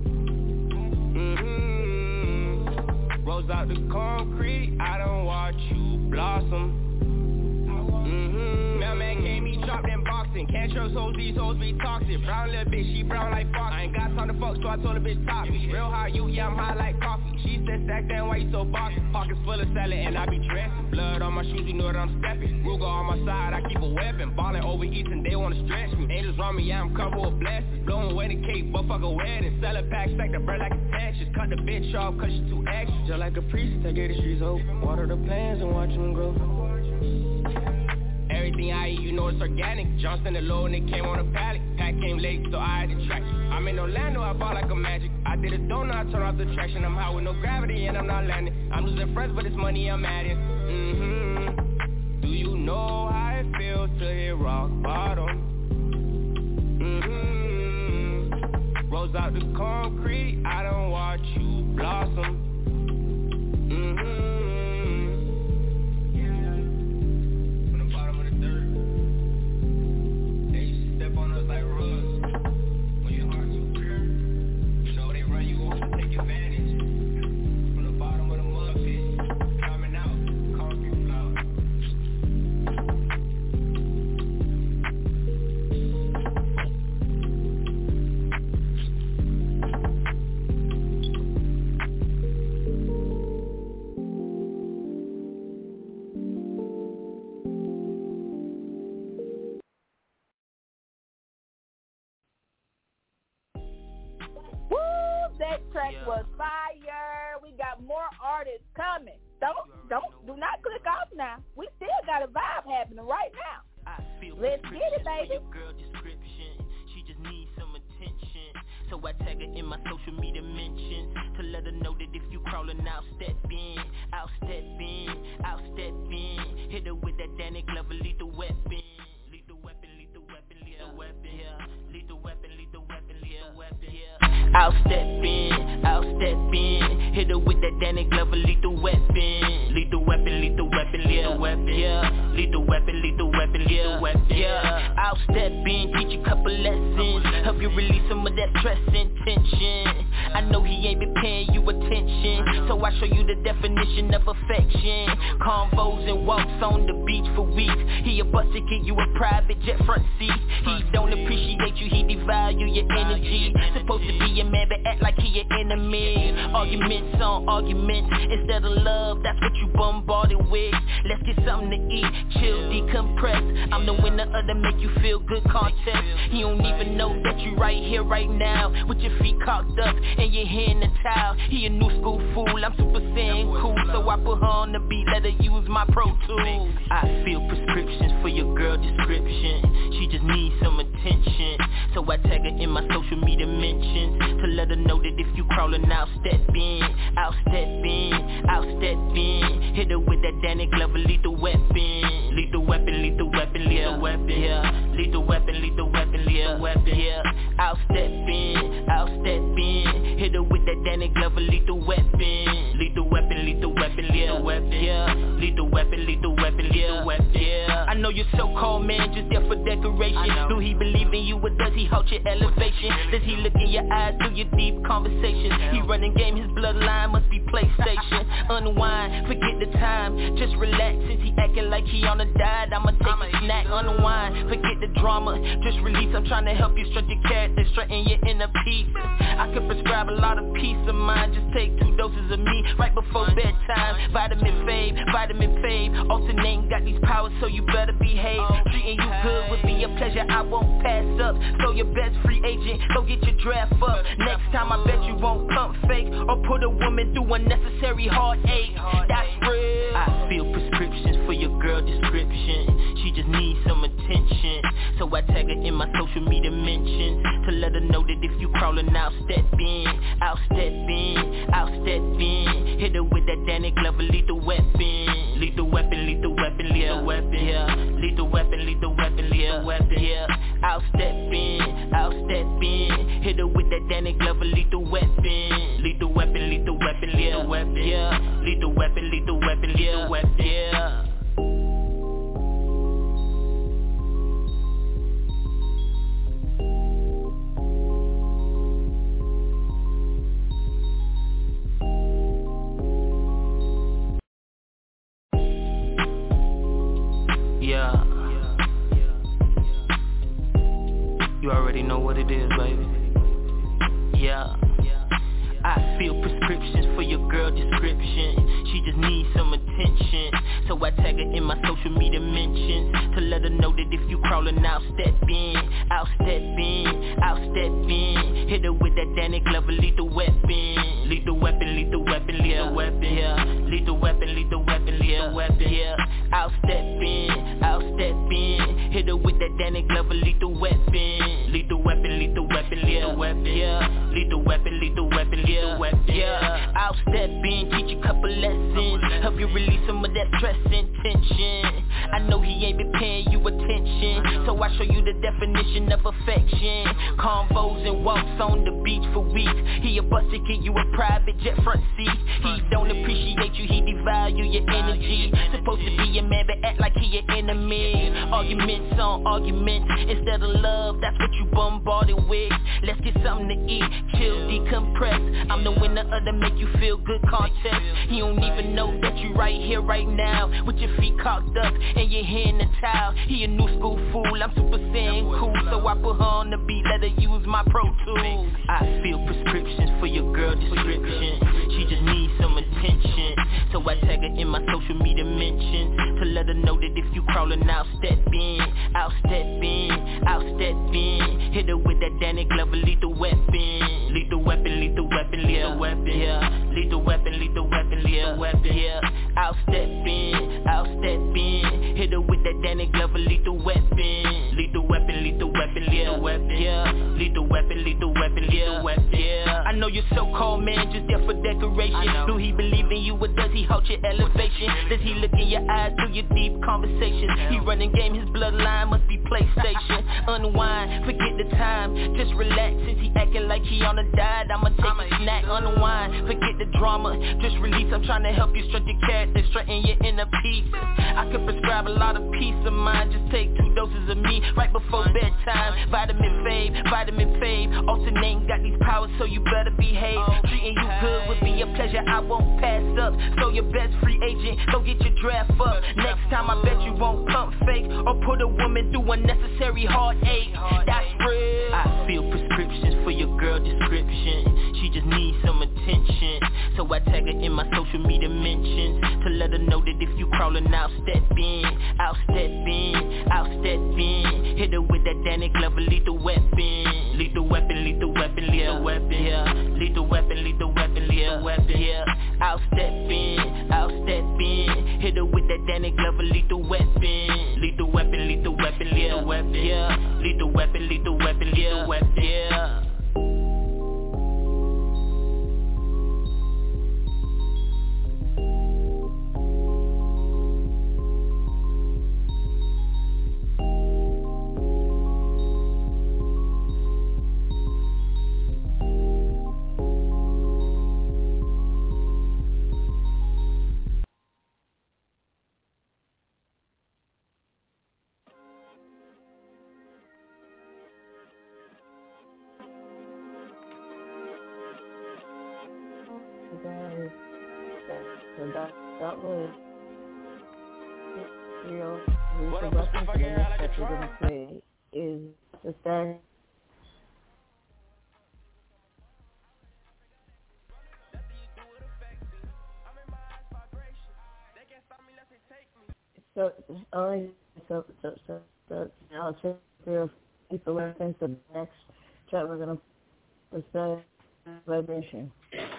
Mm-hmm. Rolls out the concrete, I don't watch you blossom. Mm-hmm. Mailman came, he dropped in boxing. Can't trust hoes, these hoes be toxic. Brown little bitch, she brown like Fox. I ain't got time to fuck, so I told a bitch top me. Real high, you, yeah, I'm high like coffee. She said, stack down, why you so boxy? Pockets full of salad, and I be dressing. Blood on my shoes, you know that I'm stepping. Ruger on my side, I keep a weapon. Ballin' over East, and they wanna stretch me. Angels around me, yeah, I'm covered with blessings. Blowing away the cake, but fuck a wedding. Sell a pack, stack the bread like a Texas. Cut the bitch off, cause she too extra. Just like a priest, I get the streets open. Water the plants and watch them grow. Everything I eat, you know it's organic. Johnson alone, it came on a pallet. Pack came late, so I had to track it. I'm in Orlando, I bought like a magic. I did a donut, I turned off the traction. I'm high with no gravity, and I'm not landing. I'm losing friends, but it's money I'm adding. Mm-hmm. Do you know how it feels to hit rock bottom? Mm-hmm. Rolls out the concrete, I don't watch you blossom. Mm-hmm. That track was fire. We got more artists coming. Don't, don't, do not click off now. We still got a vibe happening right now. Let's get it, baby. So So I tag her in my social media mentions to let her know that if you crawling out, step in, out step in, out step in. Hit her with that Danny Glover lethal weapon. Lethal weapon, lethal weapon, lethal weapon, yeah. Lethal weapon, lethal weapon, lethal weapon, yeah. Out step in, out step in. Hit her with that Danny Glover lethal weapon. Lethal weapon, lethal weapon, lethal weapon, yeah. Lethal weapon, lethal weapon, lethal weapon, yeah. Out step in, teach you couple lessons, help you release some of that stress and tension. I know he ain't been paying you attention, so I show you the definition of affection. Convos and walks on the beach for weeks. He a bust to get you a private jet front seat. He don't appreciate you, he devalue your energy. Supposed to be a man but act like he an enemy. Arguments on arguments instead of love, that's what you bombarded with. Let's get something to eat, chill, decompress. I'm the winner of the make you feel good contest. He don't even know that you right here right now with your feet cocked up and your hand in the towel. He a new school fool, I'm super saiyan cool, so I put her on the beat, let her use my Pro Tools. I feel prescriptions for your girl description. She just needs some attention, so I tag her in my social media mentions to let her know that if you crawling out, step in, out step in, out step in. Hit her with that Danny Glover lethal weapon. Lethal weapon, lethal weapon, lethal weapon, yeah. Lethal weapon, lethal weapon, lethal weapon, yeah. Out step in, out step in. Hit her with that Danny Glover lethal weapon. Lethal weapon, lethal weapon, lethal weapon, yeah. Lethal weapon, lethal weapon, lethal weapon, yeah. I know your so-called man just there for decoration. Do he believe in you or does he halt your elevation? Does he look in your eyes through your deep conversation? He running game, his bloodline must be PlayStation. Unwind, forget the time, just relax. Since he acting like he on a diet, I'ma take a snack. Unwind, forget the drama, just release. I'm trying to help you strengthen your character, straighten your inner peace. I could prescribe a lot of peace of mind, just take two doses of me right before bedtime. Vitamin Fave, vitamin Fave, alternating got these powers, so you better behave. Treating you good would be a pleasure, I won't pass up. So your best free agent, go get your draft up. Next time I bet you won't pump fake or put a woman through unnecessary heartache. That's real. I feel prescriptions for your girl description. She just needs some attention, so I tag her in my social media mentions to let her know that if you crawling out, step in, out step in, out step in. Hit her with that Danny Glover lethal weapon. Lethal weapon, lethal weapon, lethal weapon, yeah. Lethal weapon, lethal weapon, lethal weapon, yeah. Out step in, out step in. Hit her with that Danny Glover lethal weapon. Lethal weapon, lethal weapon, lethal weapon, yeah. Lethal weapon, lethal weapon, lethal weapon, yeah. Yeah. You already know what it is, baby. Yeah. I feel prescriptions for your girl description. She just needs some attention, so I tag her in my social media mentions to let her know that if you crawling out, step in, out step in, out step in. Hit her with that Danny Glover lethal weapon. Lethal weapon, lethal weapon, lethal weapon, yeah. Lethal weapon, lethal weapon, lethal weapon, yeah. Out step in, out step in. Hit her with that Danny Glover lethal weapon. Lethal weapon, lethal weapon, lethal weapon, yeah. Lethal weapon, lethal weapon, lethal weapon, yeah. Out step in, teach you couple lessons, help you release some of that stress and tension. I know he ain't been paying you attention, so I show you the definition of affection. Convos and walks on the beach for weeks. He a bust to get you a private jet front seat. He don't appreciate you, he devalue your energy. Supposed to be a man but act like he an enemy. Arguments on arguments instead of love, that's what you bombarded with. Let's get something to eat, chill, decompress. I'm the winner of the make you feel good contest. He don't even know that you right here right now with your feet cocked up and your hand in the towel. He a new school fool, I'm super saiyan cool, so I put her on the beat, let her use my Pro Tools. I feel prescriptions for your girl description. She just needs some attention, so I tag her in my social media mentions to let her know that if you crawling out, step in, out step in, out step in. Hit her with that Danny Glover lethal weapon. Lethal weapon, lethal weapon, lethal weapon, yeah. Lethal weapon, lethal weapon, lethal weapon, yeah. Out step in, out step in. Hit her with that Danny Glover lethal weapon. Lethal weapon, lethal weapon, lethal weapon. Yeah, lethal weapon, lethal weapon, lethal weapon. Yeah, I know you're so-called man, just there for decoration. Do he believe in you or does he halt your elevation? Does he look in your eyes through your deep conversations? He running game, his bloodline must be PlayStation. Unwind, forget the time, just relax. Since he acting like he on a diet, I'ma take a snack. Unwind, forget the drama, just release. I'm trying to help you strengthen your character, straighten your inner peace. I could prescribe a lot of peace of mind. Just take two doses of me right before bedtime. Vitamin Fave, Vitamin Fave. Austin ain't got these powers, so you better behave. Treating you good would be a pleasure, I won't pass up. So your best free agent, go get your draft up. Next time I bet you won't pump fake or put a woman through unnecessary heartache. That's real. I feel prescriptions for your girl description. She just needs some attention, so I tag her in my social media mentions to let her know that if you crawling, I'll step in, I'll step in, I'll step in. Hit her with that Danny Glover lethal weapon, lethal weapon, lethal weapon, lethal weapon, yeah, lethal weapon, lethal weapon, lethal weapon, yeah. I'll step in, I'll step in. Hit her with that Danny Glover lethal weapon, lethal weapon, lethal weapon, lethal weapon, yeah, lethal weapon, lethal weapon, lethal weapon, yeah. So that, that was real. The reference to the next that you're going to play is the third. So, only, so, so, so, so, I'll take real the reference to the next track we're going to present vibration.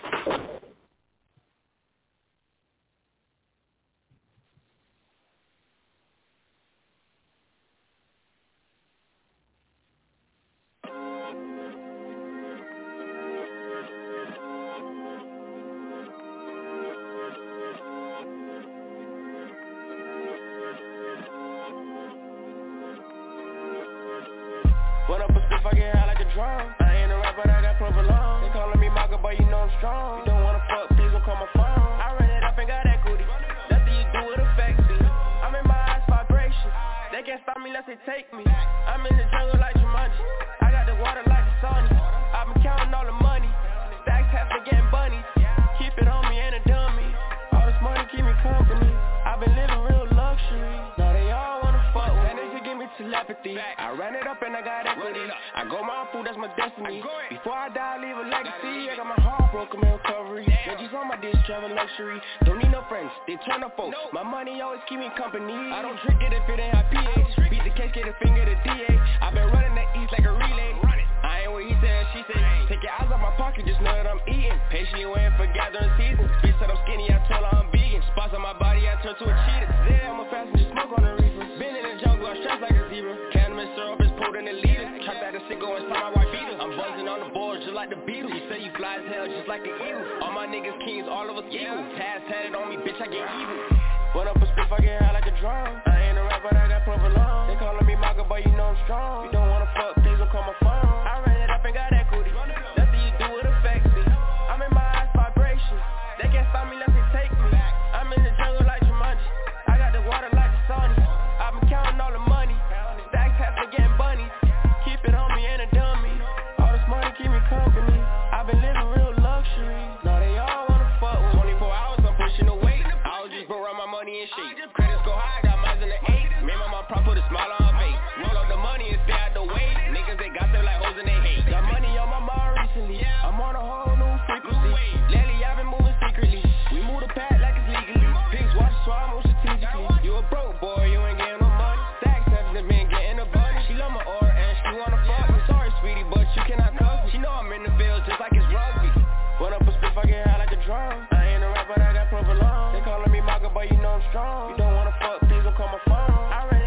What up, a stiff, I get high like a drum. I ain't a rapper, I got provolone. They calling me Maka, but you know I'm strong. You don't wanna fuck, please don't call my phone. I ran it up and got equity. Nothing you do, it affects me. I'm in my eyes vibration. They can't stop me unless they take me. I'm in the jungle like Jumanji. I got the water like the Sony. I've been counting all the money. Stacks have been getting bunnies. Keep it on me, ain't a dummy. All this money keep me company. I've been living real luxury. Now they all wanna fuck with me. They give me telepathy. I ran it up and I got equity. I go my food, that's my destiny. Before I die, I leave a legacy. I got my heart broken, in recovery. Veggies on my dish, travel luxury. Don't need no friends, they turn up folks. My money always keep me company. I don't drink it if it ain't high pH. Beat the case, get a finger to D A. I've been running the east like a relay. I ain't what he said, she said. Take your eyes off my pocket, just know that I'm eating. Patiently waiting for gathering season. Bitch said I'm skinny, I told her I'm vegan. Spots on my body, I turn to a cheetah. There, I'm a passenger, smoke on the reefer. Been in the jungle, I'm strapped like a zebra. Cannabis syrup is pulled in the leader. Trap that a sicko inside my white beater. I'm buzzing on the board just like the Beatles. You say you fly as hell just like the Eagles. All my niggas kings, all of us equal. Taz tatted on me, bitch, I get evil. What up a spiff, I get high like a drum. I ain't a rapper, I got provolone. They calling me Maka, but you know I'm strong. You don't wanna fuck, please don't call my phone. I ran it up and got equity. Nothing you do, it affects me. I'm in my eyes vibration. They can't stop me unless they take me. I'm in the jungle like Jumanji. I got the water like the Sony. I've been counting all the money. Stacks have been getting bunnies. Keep it on me, ain't a dummy. All this money keep me company. I've been living real luxury. Now they all wanna fuck with me. twenty-four hours, I'm pushing the weight. I was just broke around my money and shit. Credits go high, got mines in the eight. Me and my prop put a smile on her face. Roll up the money and stay out the way. Niggas, they got them like hoes and they hate. Got money on my mind recently. I'm on a whole new frequency. Lately, I've been moving secretly. We move the pad like it's legally. Pigs watch, so I move strategically. You a broke boy, you ain't getting no money. Stacks haven't been getting a bunny. She love my aura and she wanna fuck. I'm sorry, sweetie, but you cannot cuff me. She know I'm in the field just like it's rugby. What up a spiff, I get high like a drum. I ain't a rapper, I got provolone. They calling me Maka, but you know I'm strong. You don't wanna fuck, please don't call my phone. I ran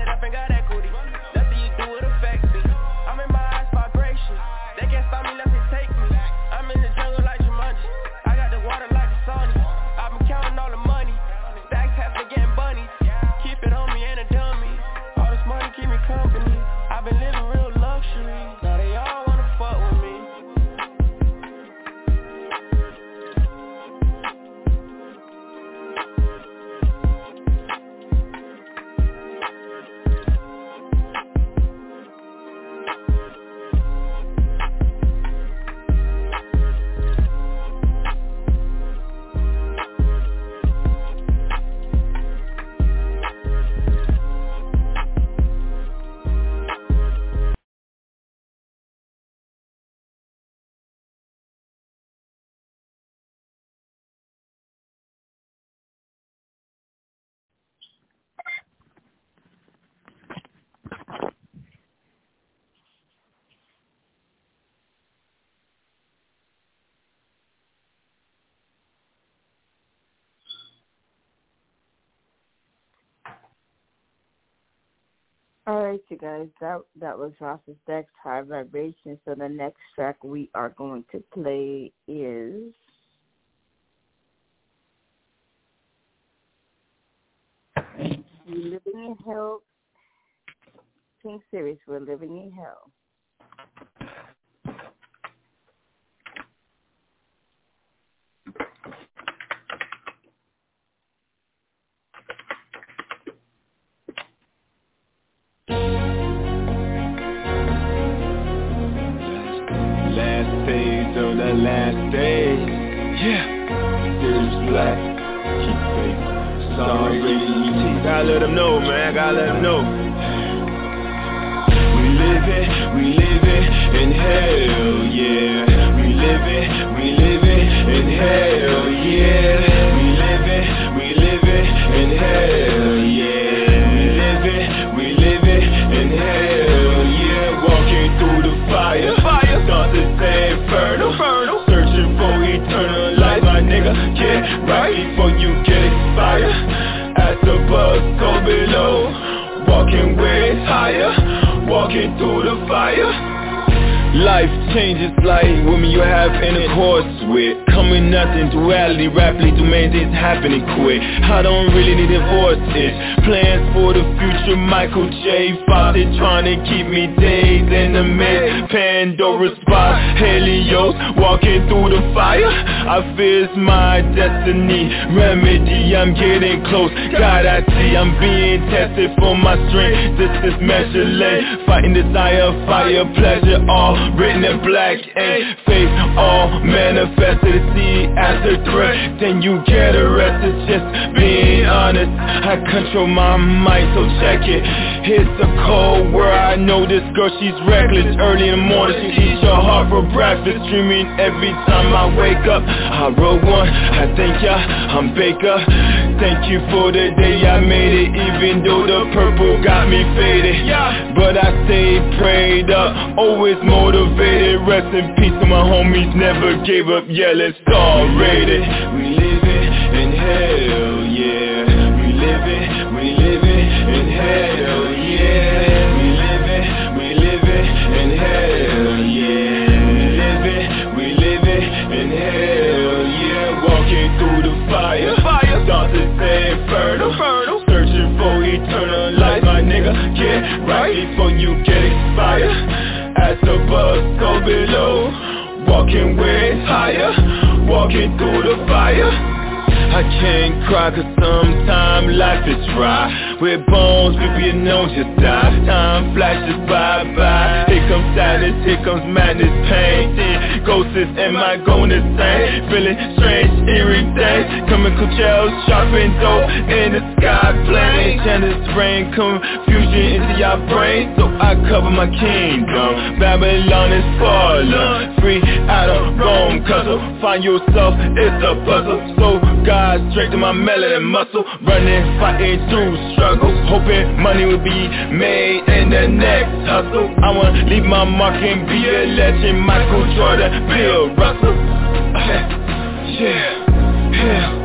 All right, you guys, that that was Ross's Dex High Vibration. So the next track we are going to play is Living in Hell. King Series, We're Living in Hell. Last days of the last days. Yeah. Sirius Black. Keep faith. Sorry. Gotta let them know, man. Gotta let them know. We living, we living in hell, yeah. We living, we living in hell, yeah. We living, we living in hell, yeah. We living, we living in hell, yeah. Walking through the fire, fire. Thoughts that say inferno, inferno. Searching for eternal life, my nigga. Get right before you get expired. As the buzz go below, walking way higher, walking through the fire. Life changes like women you have intercourse with. Coming nothing, duality, rapidly do main things happening quick. I don't really need divorces. Plans for the future, Michael J. Foster trying to keep me days in the mix. Pandora spot, Helios, walking through the fire. I fear it's my destiny. Remedy, I'm getting close. God, I see I'm being tested for my strength. This is measure lane, fighting desire, fire, pleasure, all written in black ink. Faith all manifested, see as a threat, then you get arrested. Just being honest, I control my mind, so check it. It's a cold world, I know this girl, she's reckless. Early in the morning, she eats your heart for breakfast. Dreaming every time I wake up. I wrote one, I thank ya, I'm Baker. Thank you for the day I made it, even though the purple got me faded. But I stayed prayed up, always motivated. Rest in peace to my homies, never gave up, yeah, let's all rate it. We living in hell, yeah. We living, we living in hell, yeah. We living, we living in hell, yeah. We living, we living in hell, yeah. Walking through the fire, fire. Thoughts that say inferno, inferno. Searching for eternal life, my nigga. Get right before you get expired. As the buzz go below, walking way higher, walking through the fire. I can't cry cause sometimes life is dry. With bones, people you know just die. Time flashes by-by. Here comes sadness, here comes madness, pain. Then ghosts, am I going insane? Feeling strange, eerie days. Coming cool shells, sharpened dope in the sky plane. Channels rain, confusion into your brain. So I cover my kingdom. Babylon is falling, free out of Rome. Cause find yourself, it's a puzzle. So God, straight to my melanin muscle, running, fighting through struggles, hoping money will be made in the next hustle. I wanna leave my mark and be a legend, Michael Jordan, Bill Russell. Yeah, yeah.